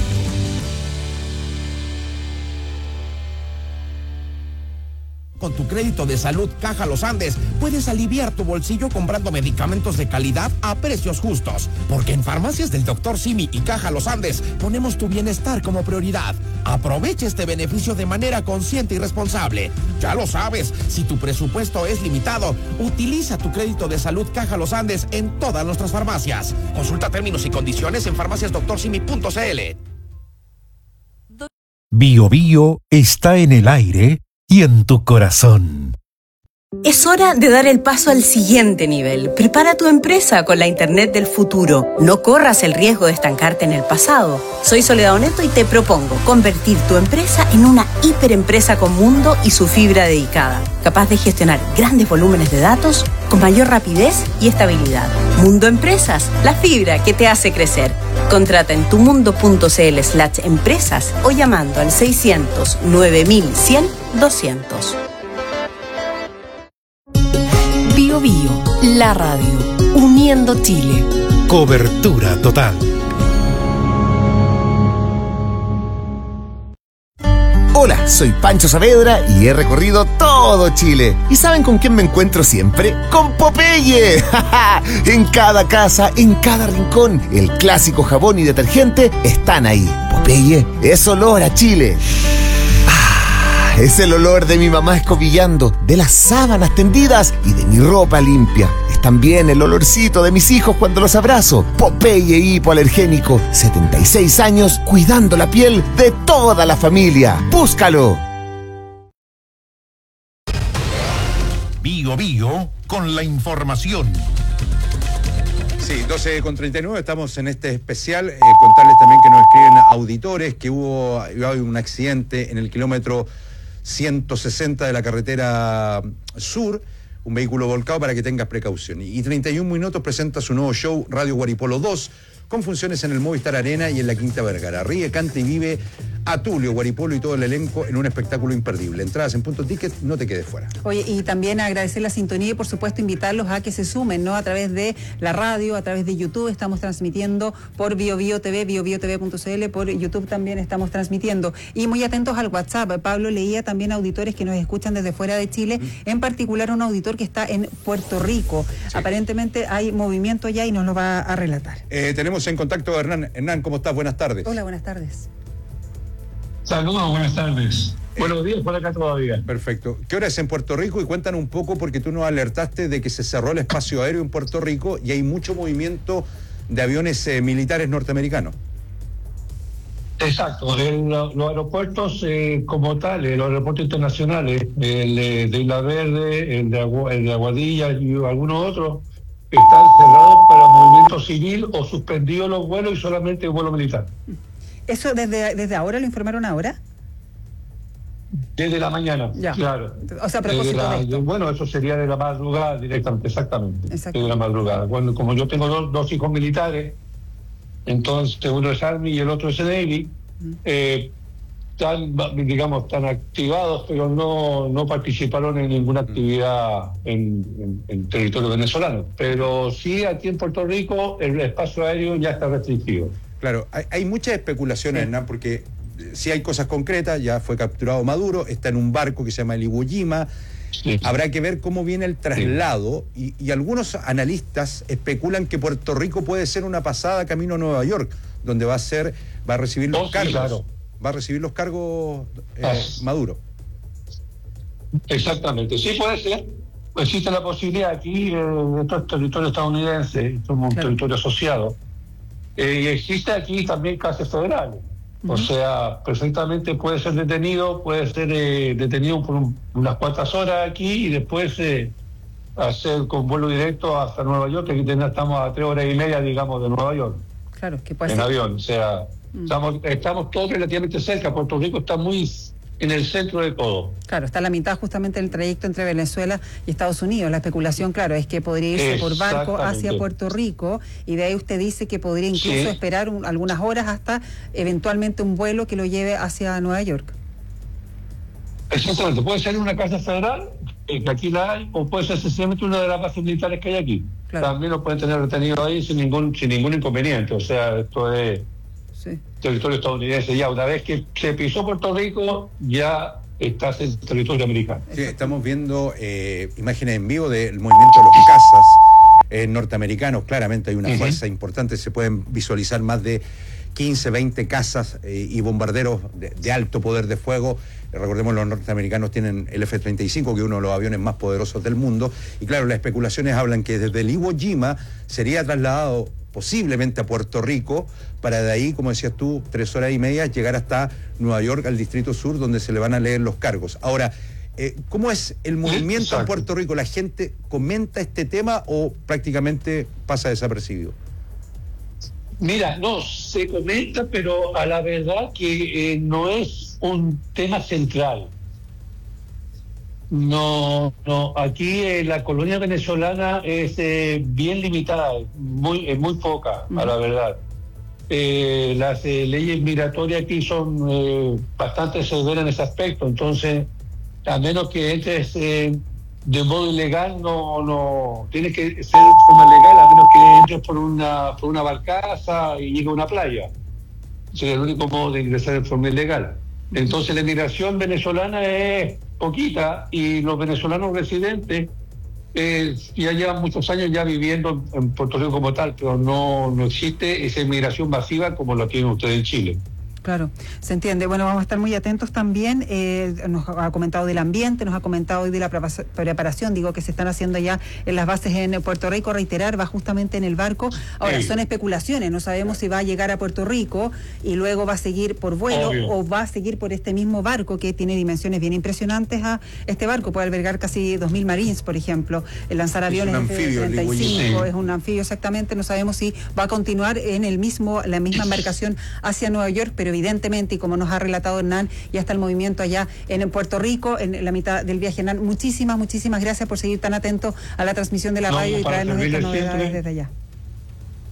Con tu crédito de salud Caja Los Andes puedes aliviar tu bolsillo comprando medicamentos de calidad a precios justos. Porque en Farmacias del Dr. Simi y Caja Los Andes ponemos tu bienestar como prioridad. Aprovecha este beneficio de manera consciente y responsable. Ya lo sabes, si tu presupuesto es limitado, utiliza tu crédito de salud Caja Los Andes en todas nuestras farmacias. Consulta términos y condiciones en farmaciasdoctorsimi.cl. Bio Bio está en el aire y en tu corazón. Es hora de dar el paso al siguiente nivel. Prepara tu empresa con la Internet del futuro. No corras el riesgo de estancarte en el pasado. Soy Soledad Oneto y te propongo convertir tu empresa en una hiperempresa con mundo y su fibra dedicada, capaz de gestionar grandes volúmenes de datos con mayor rapidez y estabilidad. Mundo Empresas, la fibra que te hace crecer. Contrata en tumundo.cl/empresas o llamando al 600 9100 200. Bio Bio, la radio, uniendo Chile. Cobertura total. Hola, soy Pancho Saavedra y he recorrido todo Chile. ¿Y saben con quién me encuentro siempre? ¡Con Popeye! En cada casa, en cada rincón, el clásico jabón y detergente están ahí. Popeye es olor a Chile. Es el olor de mi mamá escobillando, de las sábanas tendidas y de mi ropa limpia. Es también el olorcito de mis hijos cuando los abrazo. Popeye hipoalergénico, 76 años cuidando la piel de toda la familia. ¡Búscalo! Bio Bio con la información. Sí, 12:39, estamos en este especial. Contarles también que nos escriben auditores que hubo un accidente en el kilómetro 160 de la carretera sur, un vehículo volcado para que tengas precaución. Y 31 Minutos presenta su nuevo show Radio Guaripolo 2, con funciones en el Movistar Arena y en la Quinta Vergara. Ríe, canta y vive a Tulio, Guaripolo y todo el elenco en un espectáculo imperdible. Entradas en Punto Ticket, no te quedes fuera. Oye, y también agradecer la sintonía y por supuesto invitarlos a que se sumen, ¿no? A través de la radio, a través de YouTube, estamos transmitiendo por BioBio TV, biobiotv.cl, por YouTube también estamos transmitiendo. Y muy atentos al WhatsApp. Pablo leía también auditores que nos escuchan desde fuera de Chile, en particular un auditor que está en Puerto Rico. Sí. Aparentemente hay movimiento allá y nos lo va a relatar. Tenemos en contacto a Hernán. Hernán, ¿cómo estás? Buenas tardes. Hola, buenas tardes. Saludos, buenas tardes. Buenos días por acá todavía. Perfecto. ¿Qué hora es en Puerto Rico? Y cuéntanos un poco, porque tú nos alertaste de que se cerró el espacio aéreo en Puerto Rico y hay mucho movimiento de aviones militares norteamericanos. Exacto. Los aeropuertos como tal, los aeropuertos internacionales, el de Isla Verde, el de Aguadilla y algunos otros, están cerrados para movimiento civil o suspendidos los vuelos y solamente vuelo militar. ¿Eso desde ahora lo informaron ahora? Desde la mañana, ya. Claro. O sea, a propósito de esto. Bueno, eso sería de la madrugada directamente, exactamente. De la madrugada. Bueno, como yo tengo dos hijos militares, entonces uno es Army y el otro es Navy, están activados, pero no participaron en ninguna actividad en territorio venezolano. Pero sí, aquí en Puerto Rico el espacio aéreo ya está restringido. Claro, hay muchas especulaciones, Hernán, porque sí hay cosas concretas. Ya fue capturado Maduro, está en un barco que se llama el Iwo Jima. Sí. Habrá que ver cómo viene el traslado, y algunos analistas especulan que Puerto Rico puede ser una pasada camino a Nueva York, donde va a recibir los cargos. Claro. Va a recibir los cargos Maduro. Exactamente, sí puede ser. Existe la posibilidad aquí, esto es territorio estadounidense, somos un territorio asociado. Y existe aquí también casos federales. O sea, perfectamente puede ser detenido por unas cuantas horas aquí y después hacer con vuelo directo hasta Nueva York, que aquí estamos a 3 horas y media, digamos, de Nueva York. Claro, que puede en ser. Avión. O sea, estamos todos relativamente cerca. Puerto Rico está muy en el centro de todo. Claro, está a la mitad justamente del trayecto entre Venezuela y Estados Unidos. La especulación, claro, es que podría irse por barco hacia Puerto Rico, y de ahí usted dice que podría incluso esperar algunas horas hasta eventualmente un vuelo que lo lleve hacia Nueva York. Exactamente, puede ser una casa federal, que aquí la hay, o puede ser sencillamente una de las bases militares que hay aquí. Claro. También lo pueden tener retenido ahí sin ningún inconveniente. O sea, esto es territorio estadounidense. Ya una vez que se pisó Puerto Rico, ya estás en territorio americano. Sí, estamos viendo imágenes en vivo del movimiento de los cazas norteamericanos. Claramente hay una fuerza importante, se pueden visualizar más de 15, 20 cazas y bombarderos de alto poder de fuego. Recordemos, los norteamericanos tienen el F-35, que es uno de los aviones más poderosos del mundo. Y claro, las especulaciones hablan que desde el Iwo Jima sería trasladado posiblemente a Puerto Rico, para de ahí, como decías tú, 3 horas y media, llegar hasta Nueva York, al Distrito Sur, donde se le van a leer los cargos. Ahora, ¿cómo es el movimiento en Puerto Rico? ¿La gente comenta este tema o prácticamente pasa desapercibido? Mira, no, se comenta, pero a la verdad que no es un tema central. No, aquí la colonia venezolana es bien limitada, muy poca, a la verdad. Las leyes migratorias aquí son bastante severas en ese aspecto, entonces, a menos que entres de modo ilegal, no tienes que ser de forma legal, a menos que entres por una barcaza y llegue a una playa. Sería el único modo de ingresar de forma ilegal. Entonces la inmigración venezolana es poquita, y los venezolanos residentes ya llevan muchos años ya viviendo en Puerto Rico como tal, pero no existe esa inmigración masiva como la tienen ustedes en Chile. Claro, se entiende. Bueno, vamos a estar muy atentos también. Nos ha comentado del ambiente, nos ha comentado hoy de la preparación, que se están haciendo ya en las bases en Puerto Rico. Reiterar, va justamente en el barco. Ahora, son especulaciones, no sabemos si va a llegar a Puerto Rico y luego va a seguir por vuelo o va a seguir por este mismo barco, que tiene dimensiones bien impresionantes. Este barco puede albergar casi 2.000 Marines, por ejemplo, lanzar aviones F-35, es un anfibio exactamente. No sabemos si va a continuar en la misma embarcación hacia Nueva York, pero evidentemente, y como nos ha relatado Hernán, ya está el movimiento allá en Puerto Rico, en la mitad del viaje. Hernán, muchísimas gracias por seguir tan atento a la transmisión de la radio y traernos estas novedades desde allá.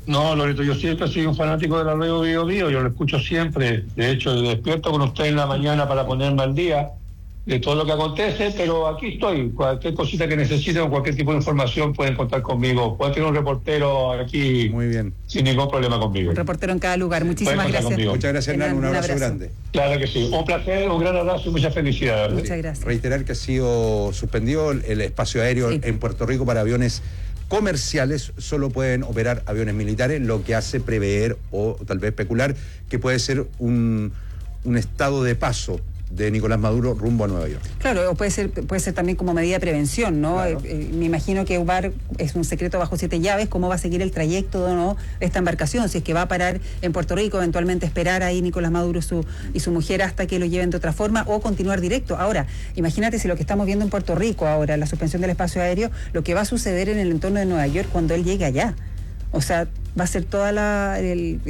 No, Loreto, yo siempre soy un fanático de la radio Bio Bio, yo lo escucho siempre. De hecho, despierto con usted en la mañana para ponerme al día de todo lo que acontece, pero aquí estoy. Cualquier cosita que necesiten o cualquier tipo de información pueden contar conmigo. Pueden tener un reportero aquí. Muy bien. Sin ningún problema conmigo. Un reportero en cada lugar. Muchísimas gracias. Muchas gracias, Hernán. Un abrazo grande. Claro que sí. Un placer, un gran abrazo y muchas felicidades. Muchas gracias. Reiterar que ha sido suspendido el espacio aéreo en Puerto Rico para aviones comerciales. Solo pueden operar aviones militares, lo que hace prever o tal vez especular que puede ser un estado de paso de Nicolás Maduro rumbo a Nueva York. Claro, o puede ser también como medida de prevención, ¿no? Claro. Me imagino que UBAR es un secreto bajo 7 llaves, cómo va a seguir el trayecto, ¿no?, de esta embarcación, si es que va a parar en Puerto Rico, eventualmente esperar ahí Nicolás Maduro y su mujer hasta que lo lleven de otra forma, o continuar directo. Ahora, imagínate si lo que estamos viendo en Puerto Rico ahora, la suspensión del espacio aéreo, lo que va a suceder en el entorno de Nueva York cuando él llegue allá. O sea, va a ser todas las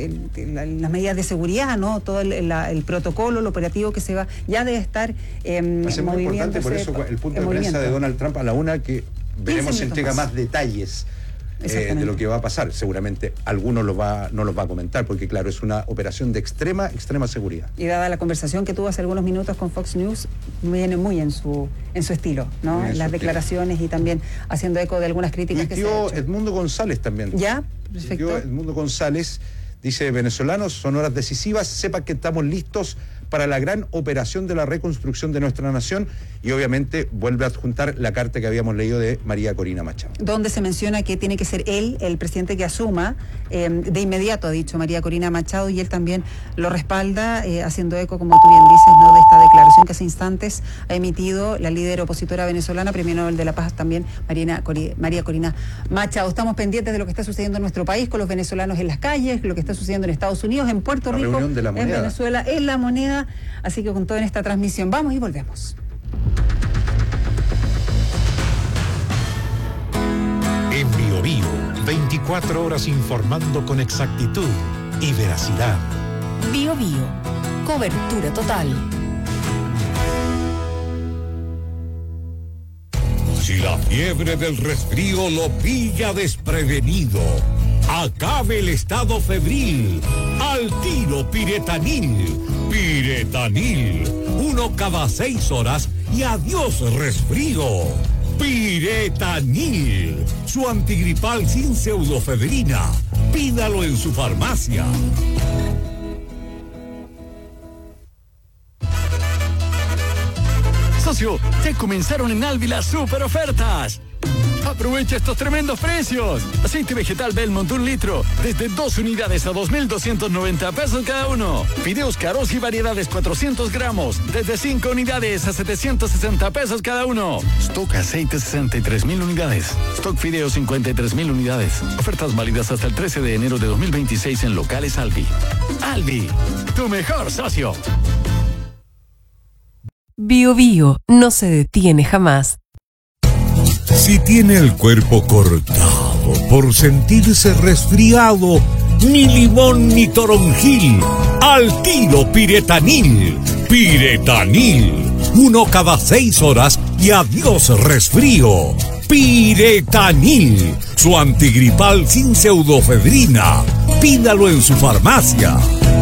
medidas de seguridad, ¿no? Todo el protocolo, el operativo que se va, ya debe estar va a ser muy importante, por eso el punto de prensa de Donald Trump a la 1, que veremos si entrega más detalles de lo que va a pasar. Seguramente algunos no los va a comentar, porque claro, es una operación de extrema seguridad. Y dada la conversación que tuvo hace algunos minutos con Fox News, viene muy en su estilo, ¿no? Las declaraciones y también haciendo eco de algunas críticas que se han hecho. Edmundo González también. ¿Ya? Perfecto. Edmundo González dice: venezolanos, son horas decisivas, sepan que estamos listos para la gran operación de la reconstrucción de nuestra nación, y obviamente vuelve a adjuntar la carta que habíamos leído de María Corina Machado, donde se menciona que tiene que ser él, el presidente, que asuma de inmediato, ha dicho María Corina Machado, y él también lo respalda, haciendo eco, como tú bien dices, ¿no?, de esta declaración que hace instantes ha emitido la líder opositora venezolana, Premio Nobel de la Paz también, María Corina Machado. Estamos pendientes de lo que está sucediendo en nuestro país, con los venezolanos en las calles, lo que está sucediendo en Estados Unidos, en Puerto Rico, en Venezuela, en La Moneda. Así que con todo en esta transmisión vamos y volvemos. En Bio Bio, 24 horas informando con exactitud y veracidad. Bio Bio, cobertura total. Si la fiebre del resfrío lo pilla desprevenido, acabe el estado febril. Al tiro Piretanil. Piretanil. 1 cada 6 horas y adiós resfrío. Piretanil. Su antigripal sin pseudofebrina. Pídalo en su farmacia. Socio, ya comenzaron en Alvi las super ofertas. Aprovecha estos tremendos precios. Aceite vegetal Belmont 1 litro, desde 2 unidades a 2,290 pesos cada uno. Fideos Caros y variedades 400 gramos, desde 5 unidades a 760 pesos cada uno. Stock aceite 63,000 unidades. Stock fideos 53,000 unidades. Ofertas válidas hasta el 13 de enero de 2026 en locales Alvi. Alvi, tu mejor socio. Bio Bio no se detiene jamás. Si tiene el cuerpo cortado por sentirse resfriado, ni limón ni toronjil, al tiro Piretanil. Piretanil. 1 cada 6 horas y adiós resfrío. Piretanil. Su antigripal sin pseudofebrina. Pídalo en su farmacia.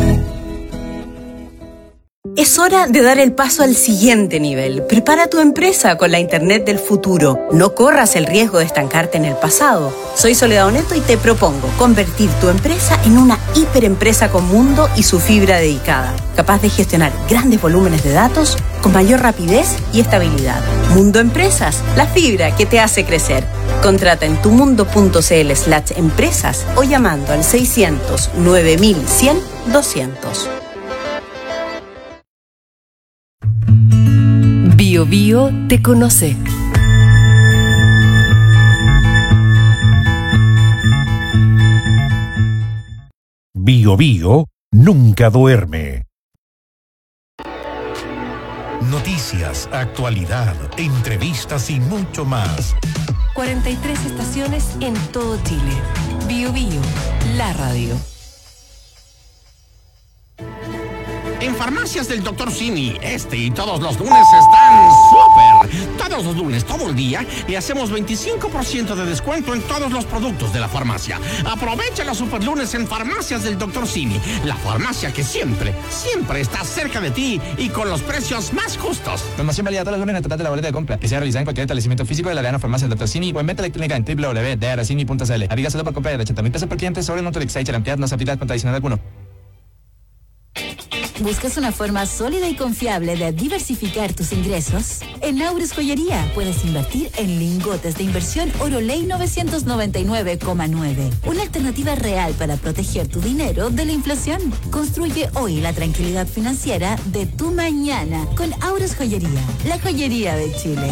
Es hora de dar el paso al siguiente nivel. Prepara tu empresa con la Internet del futuro. No corras el riesgo de estancarte en el pasado. Soy Soledad Oneto y te propongo convertir tu empresa en una hiperempresa con mundo y su fibra dedicada, capaz de gestionar grandes volúmenes de datos con mayor rapidez y estabilidad. Mundo Empresas, la fibra que te hace crecer. Contrata en tumundo.cl/empresas o llamando al 600 9100 200. Bio Bio te conoce. Bio Bio nunca duerme. Noticias, actualidad, entrevistas y mucho más. 43 estaciones en todo Chile. Bio Bio, la radio. En farmacias del Dr. Simi, este y todos los lunes están súper. Todos los lunes, todo el mediodía y hacemos 25% de descuento en todos los productos de la farmacia. Aprovecha los superlunes en Farmacias del Dr. Simi, la farmacia que siempre está cerca de ti y con los precios más justos. Promoción válida todos los lunes en el total de la boleta de compra, que sea realizada en cualquier establecimiento físico de la Arena Farmacia del Dr. Simi o en venta electrónica en www.drcimi.cl. Aviga solo por compra de 80.000 pesos por cliente sobre Nutrix y Charantead, no se aplica con adicional alguno. ¿Buscas una forma sólida y confiable de diversificar tus ingresos? En Aures Joyería puedes invertir en lingotes de inversión Oroley 999,9. Una alternativa real para proteger tu dinero de la inflación. Construye hoy la tranquilidad financiera de tu mañana con Aures Joyería, la joyería de Chile.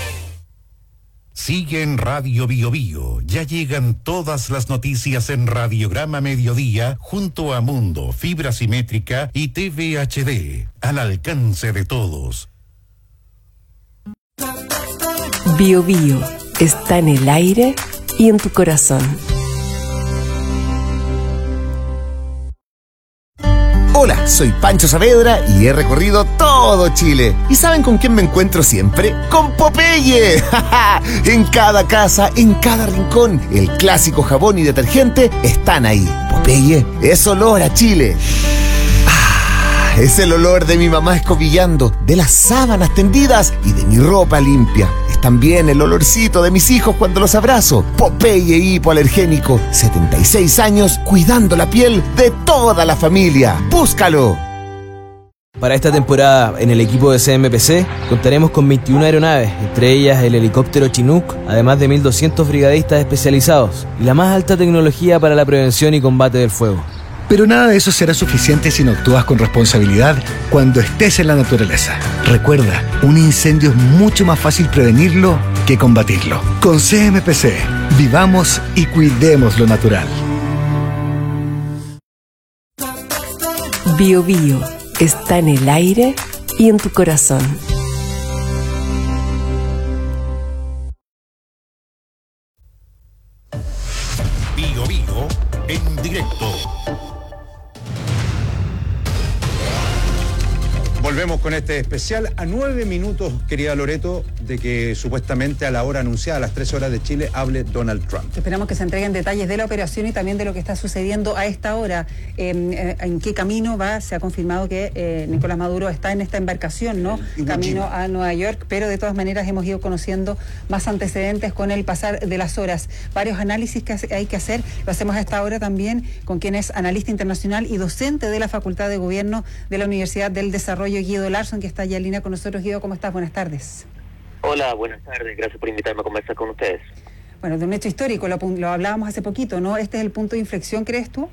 Sigue en Radio Bio Bio. Ya llegan todas las noticias en Radiograma Mediodía junto a Mundo, Fibra Simétrica y TV HD. Al alcance de todos. Bio Bio está en el aire y en tu corazón. Hola, soy Pancho Saavedra y he recorrido todo Chile. ¿Y saben con quién me encuentro siempre? ¡Con Popeye! En cada casa, en cada rincón, el clásico jabón y detergente están ahí. Popeye es olor a Chile. Es el olor de mi mamá escobillando, de las sábanas tendidas y de mi ropa limpia. Es también el olorcito de mis hijos cuando los abrazo. Popeye hipoalergénico, 76 años cuidando la piel de toda la familia. ¡Búscalo! Para esta temporada, en el equipo de CMPC, contaremos con 21 aeronaves, entre ellas el helicóptero Chinook, además de 1.200 brigadistas especializados y la más alta tecnología para la prevención y combate del fuego. Pero nada de eso será suficiente si no actúas con responsabilidad cuando estés en la naturaleza. Recuerda, un incendio es mucho más fácil prevenirlo que combatirlo. Con CMPC, vivamos y cuidemos lo natural. Bio Bio está en el aire y en tu corazón. Bio Bio en directo. Volvemos con este especial a 9 minutos, querida Loreto, de que supuestamente a la hora anunciada, a las 13 horas de Chile, hable Donald Trump. Esperamos que se entreguen detalles de la operación y también de lo que está sucediendo a esta hora. ¿En qué camino va? Se ha confirmado que Nicolás Maduro está en esta embarcación, ¿no? Camino a Nueva York, pero de todas maneras hemos ido conociendo más antecedentes con el pasar de las horas. Varios análisis que hay que hacer, lo hacemos a esta hora también con quien es analista internacional y docente de la Facultad de Gobierno de la Universidad del Desarrollo, Guido Larson, que está allá en línea con nosotros. Guido, ¿cómo estás? Buenas tardes. Hola, buenas tardes. Gracias por invitarme a conversar con ustedes. Bueno, de un hecho histórico, lo hablábamos hace poquito, ¿no? ¿Este es el punto de inflexión, crees tú?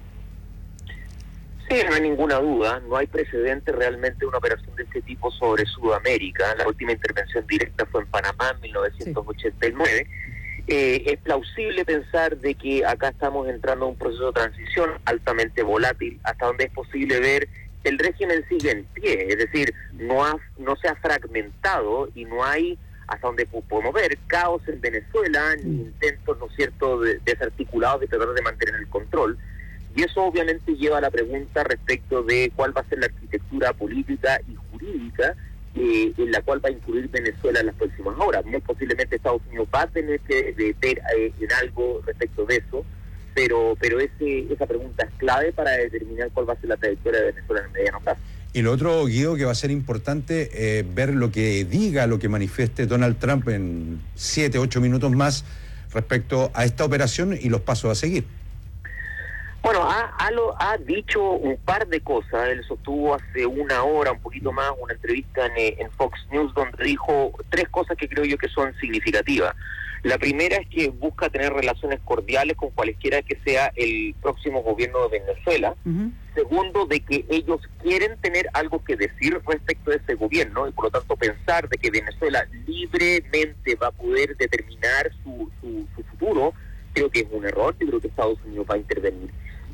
Sí, no hay ninguna duda. No hay precedente realmente de una operación de este tipo sobre Sudamérica. La última intervención directa fue en Panamá en 1989. Es plausible pensar de que acá estamos entrando a un proceso de transición altamente volátil, hasta donde es posible ver el régimen sigue en pie, es decir, no se ha fragmentado y no hay, hasta donde podemos ver, caos en Venezuela, ni intentos, ¿no es cierto?, desarticulados de tratar de mantener el control. Y eso obviamente lleva a la pregunta respecto de cuál va a ser la arquitectura política y jurídica en la cual va a incluir Venezuela en las próximas horas. Muy posiblemente Estados Unidos va a tener que ver en algo respecto de eso, pero esa pregunta es clave para determinar cuál va a ser la trayectoria de Venezuela en el mediano plazo. Y lo otro, Guido, que va a ser importante ver lo que diga, lo que manifieste Donald Trump en 7, 8 minutos más respecto a esta operación y los pasos a seguir. Bueno, ha dicho un par de cosas. Él sostuvo hace una hora, un poquito más, una entrevista en Fox News donde dijo 3 cosas que creo yo que son significativas. La primera es que busca tener relaciones cordiales con cualesquiera que sea el próximo gobierno de Venezuela. Segundo, de que ellos quieren tener algo que decir respecto de ese gobierno y por lo tanto pensar de que Venezuela libremente va a poder determinar su futuro, creo que es un error. Yo creo que Estados Unidos va a intervenir.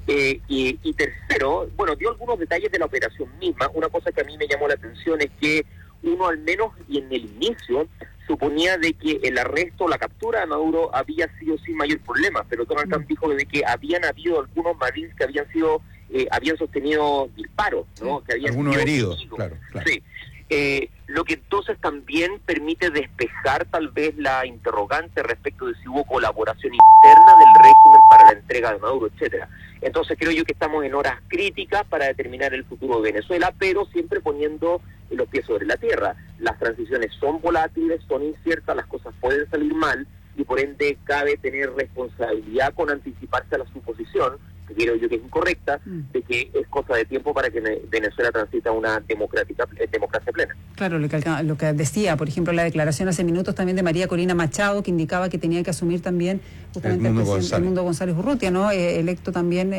Y tercero, bueno, dio algunos detalles de la operación misma. Una cosa que a mí me llamó la atención es que uno, al menos y en el inicio, suponía de que el arresto o la captura de Maduro había sido sin mayor problema, pero Donald Trump dijo de que habían habido algunos marines que habían sostenido disparos, ¿no? Que habían algunos sido heridos, claro. Sí. lo que entonces también permite despejar tal vez la interrogante respecto de si hubo colaboración interna del régimen para la entrega de Maduro, etcétera. Entonces creo yo que estamos en horas críticas para determinar el futuro de Venezuela, pero siempre poniendo los pies sobre la tierra. Las transiciones son volátiles, son inciertas, las cosas pueden salir mal, y por ende cabe tener responsabilidad con anticiparse a la suposición, que creo yo que es incorrecta, de que es cosa de tiempo para que Venezuela transita a una democracia plena. Claro, lo que decía, por ejemplo, la declaración hace minutos también de María Corina Machado, que indicaba que tenía que asumir también justamente Edmundo González Urrutia, ¿no? Electo también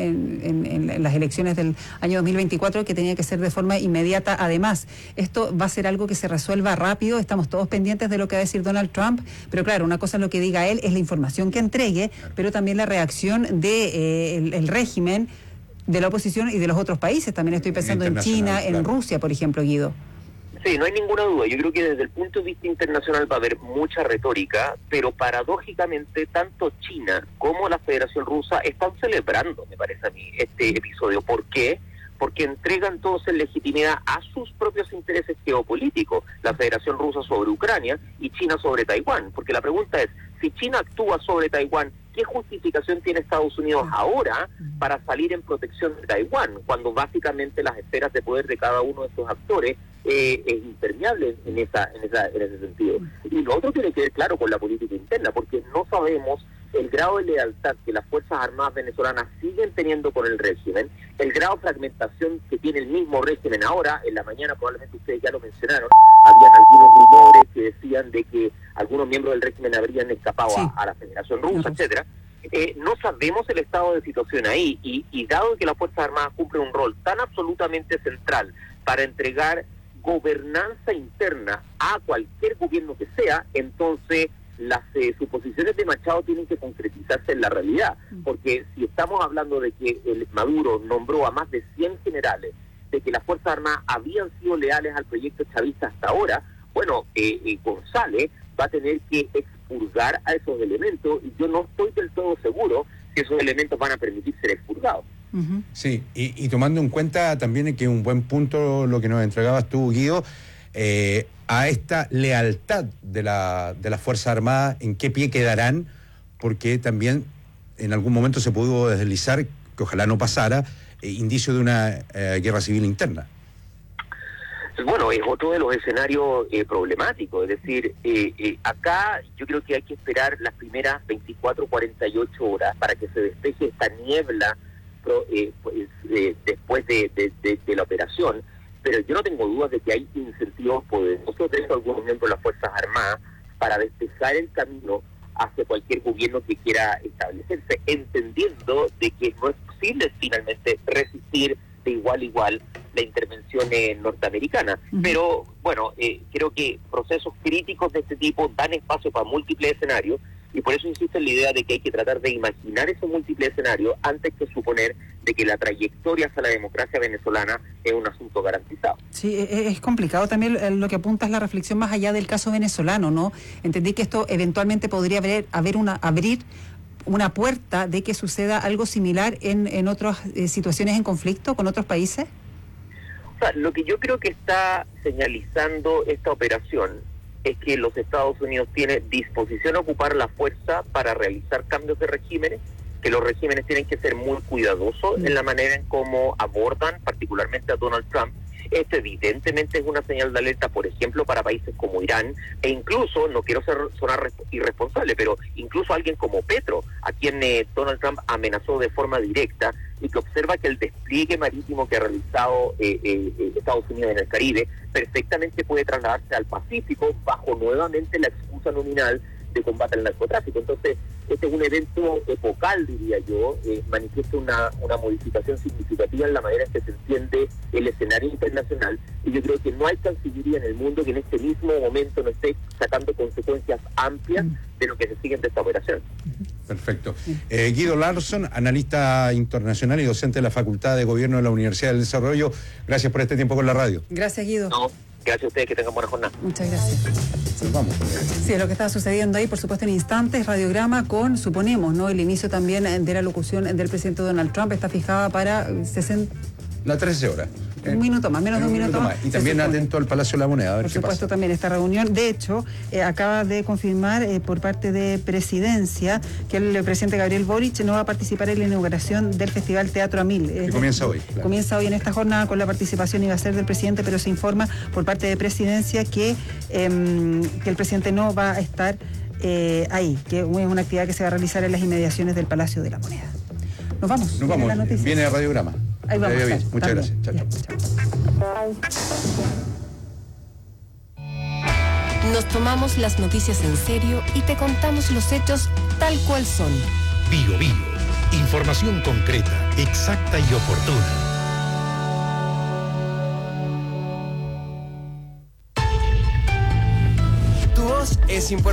en las elecciones del año 2024, que tenía que ser de forma inmediata. Además, esto va a ser algo que se resuelva rápido, estamos todos pendientes de lo que va a decir Donald Trump, pero claro, una cosa es lo que diga él, es la información que entregue, pero también la reacción de el régimen, de la oposición y de los otros países. También estoy pensando en China, en Rusia, por ejemplo, Guido. Sí, no hay ninguna duda. Yo creo que desde el punto de vista internacional va a haber mucha retórica, pero paradójicamente tanto China como la Federación Rusa están celebrando, me parece a mí, este episodio. ¿Por qué? Porque entregan entonces legitimidad a sus propios intereses geopolíticos, la Federación Rusa sobre Ucrania y China sobre Taiwán. Porque la pregunta es, si China actúa sobre Taiwán, ¿qué justificación tiene Estados Unidos ahora para salir en protección de Taiwán, cuando básicamente las esferas de poder de cada uno de estos actores es impermeable en ese sentido? Y lo otro tiene que ver, claro, con la política interna, porque no sabemos el grado de lealtad que las Fuerzas Armadas venezolanas siguen teniendo con el régimen, el grado de fragmentación que tiene el mismo régimen ahora. En la mañana probablemente ustedes ya lo mencionaron, habían algunos rumores que decían de que algunos miembros del régimen habrían escapado a la Federación Rusa, etcétera. No sabemos el estado de situación ahí, y dado que las Fuerzas Armadas cumplen un rol tan absolutamente central para entregar gobernanza interna a cualquier gobierno que sea, entonces las suposiciones de Machado tienen que concretizarse en la realidad, porque si estamos hablando de que el Maduro nombró a más de 100 generales, de que las Fuerzas Armadas habían sido leales al proyecto chavista hasta ahora, bueno, González va a tener que expurgar a esos elementos, y yo no estoy del todo seguro que esos elementos van a permitir ser expurgados. Sí, y tomando en cuenta también que un buen punto lo que nos entregabas tú, Guido, a esta lealtad de las Fuerzas Armadas, ¿en qué pie quedarán? Porque también en algún momento se pudo deslizar, que ojalá no pasara, indicio de una guerra civil interna. Bueno, es otro de los escenarios problemáticos, es decir, acá yo creo que hay que esperar las primeras 24, 48 horas para que se despeje esta niebla después de la operación, pero yo no tengo dudas de que hay incentivos poderosos de algunos miembros de las Fuerzas Armadas para despejar el camino hacia cualquier gobierno que quiera establecerse, entendiendo de que no es posible finalmente resistir de igual a igual la intervención norteamericana. Pero bueno, creo que procesos críticos de este tipo dan espacio para múltiples escenarios, y por eso insisto en la idea de que hay que tratar de imaginar esos múltiples escenarios antes que suponer de que la trayectoria hacia la democracia venezolana es un asunto garantizado. Sí, es complicado también. Lo que apunta es la reflexión más allá del caso venezolano, ¿no? Entendí que esto eventualmente podría abrir una puerta de que suceda algo similar en otras situaciones en conflicto con otros países. O sea, lo que yo creo que está señalizando esta operación es que los Estados Unidos tienen disposición a ocupar la fuerza para realizar cambios de regímenes, que los regímenes tienen que ser muy cuidadosos en la manera en cómo abordan particularmente a Donald Trump. Esto evidentemente es una señal de alerta, por ejemplo, para países como Irán, e incluso, no quiero sonar irresponsable, pero incluso alguien como Petro, a quien Donald Trump amenazó de forma directa, y que observa que el despliegue marítimo que ha realizado Estados Unidos en el Caribe perfectamente puede trasladarse al Pacífico bajo nuevamente la excusa nominal de combate al narcotráfico. Entonces, este es un evento epocal, diría yo, manifiesta una modificación significativa en la manera en que se entiende el escenario internacional, y yo creo que no hay cancillería en el mundo que en este mismo momento no esté sacando consecuencias amplias de lo que se sigue de esta operación. Perfecto. Guido Larsson, analista internacional y docente de la Facultad de Gobierno de la Universidad del Desarrollo, gracias por este tiempo con la radio. Gracias, Guido. No, gracias a ustedes, que tengan buena jornada. Muchas gracias. Pues vamos. Sí, lo que está sucediendo ahí, por supuesto, en instantes, radiograma con, suponemos, ¿no? El inicio también de la locución del presidente Donald Trump está fijada para 60... Las 13 horas. Un minuto más, menos de un minuto más. Y también atento al Palacio de la Moneda, a ver por qué pasa. Por supuesto, también esta reunión. De hecho, acaba de confirmar por parte de Presidencia que el presidente Gabriel Boric no va a participar en la inauguración del Festival Teatro a Mil. Que comienza hoy. Claro. Comienza hoy en esta jornada con la participación, iba a ser del presidente, pero se informa por parte de Presidencia que el presidente no va a estar ahí, que es una actividad que se va a realizar en las inmediaciones del Palacio de la Moneda. Nos vamos. Nos vamos. Viene Radiograma. Ahí vamos. Muchas gracias. Chao. Nos tomamos las noticias en serio y te contamos los hechos tal cual son. Bio Bio. Información concreta, exacta y oportuna. Tu voz es importante.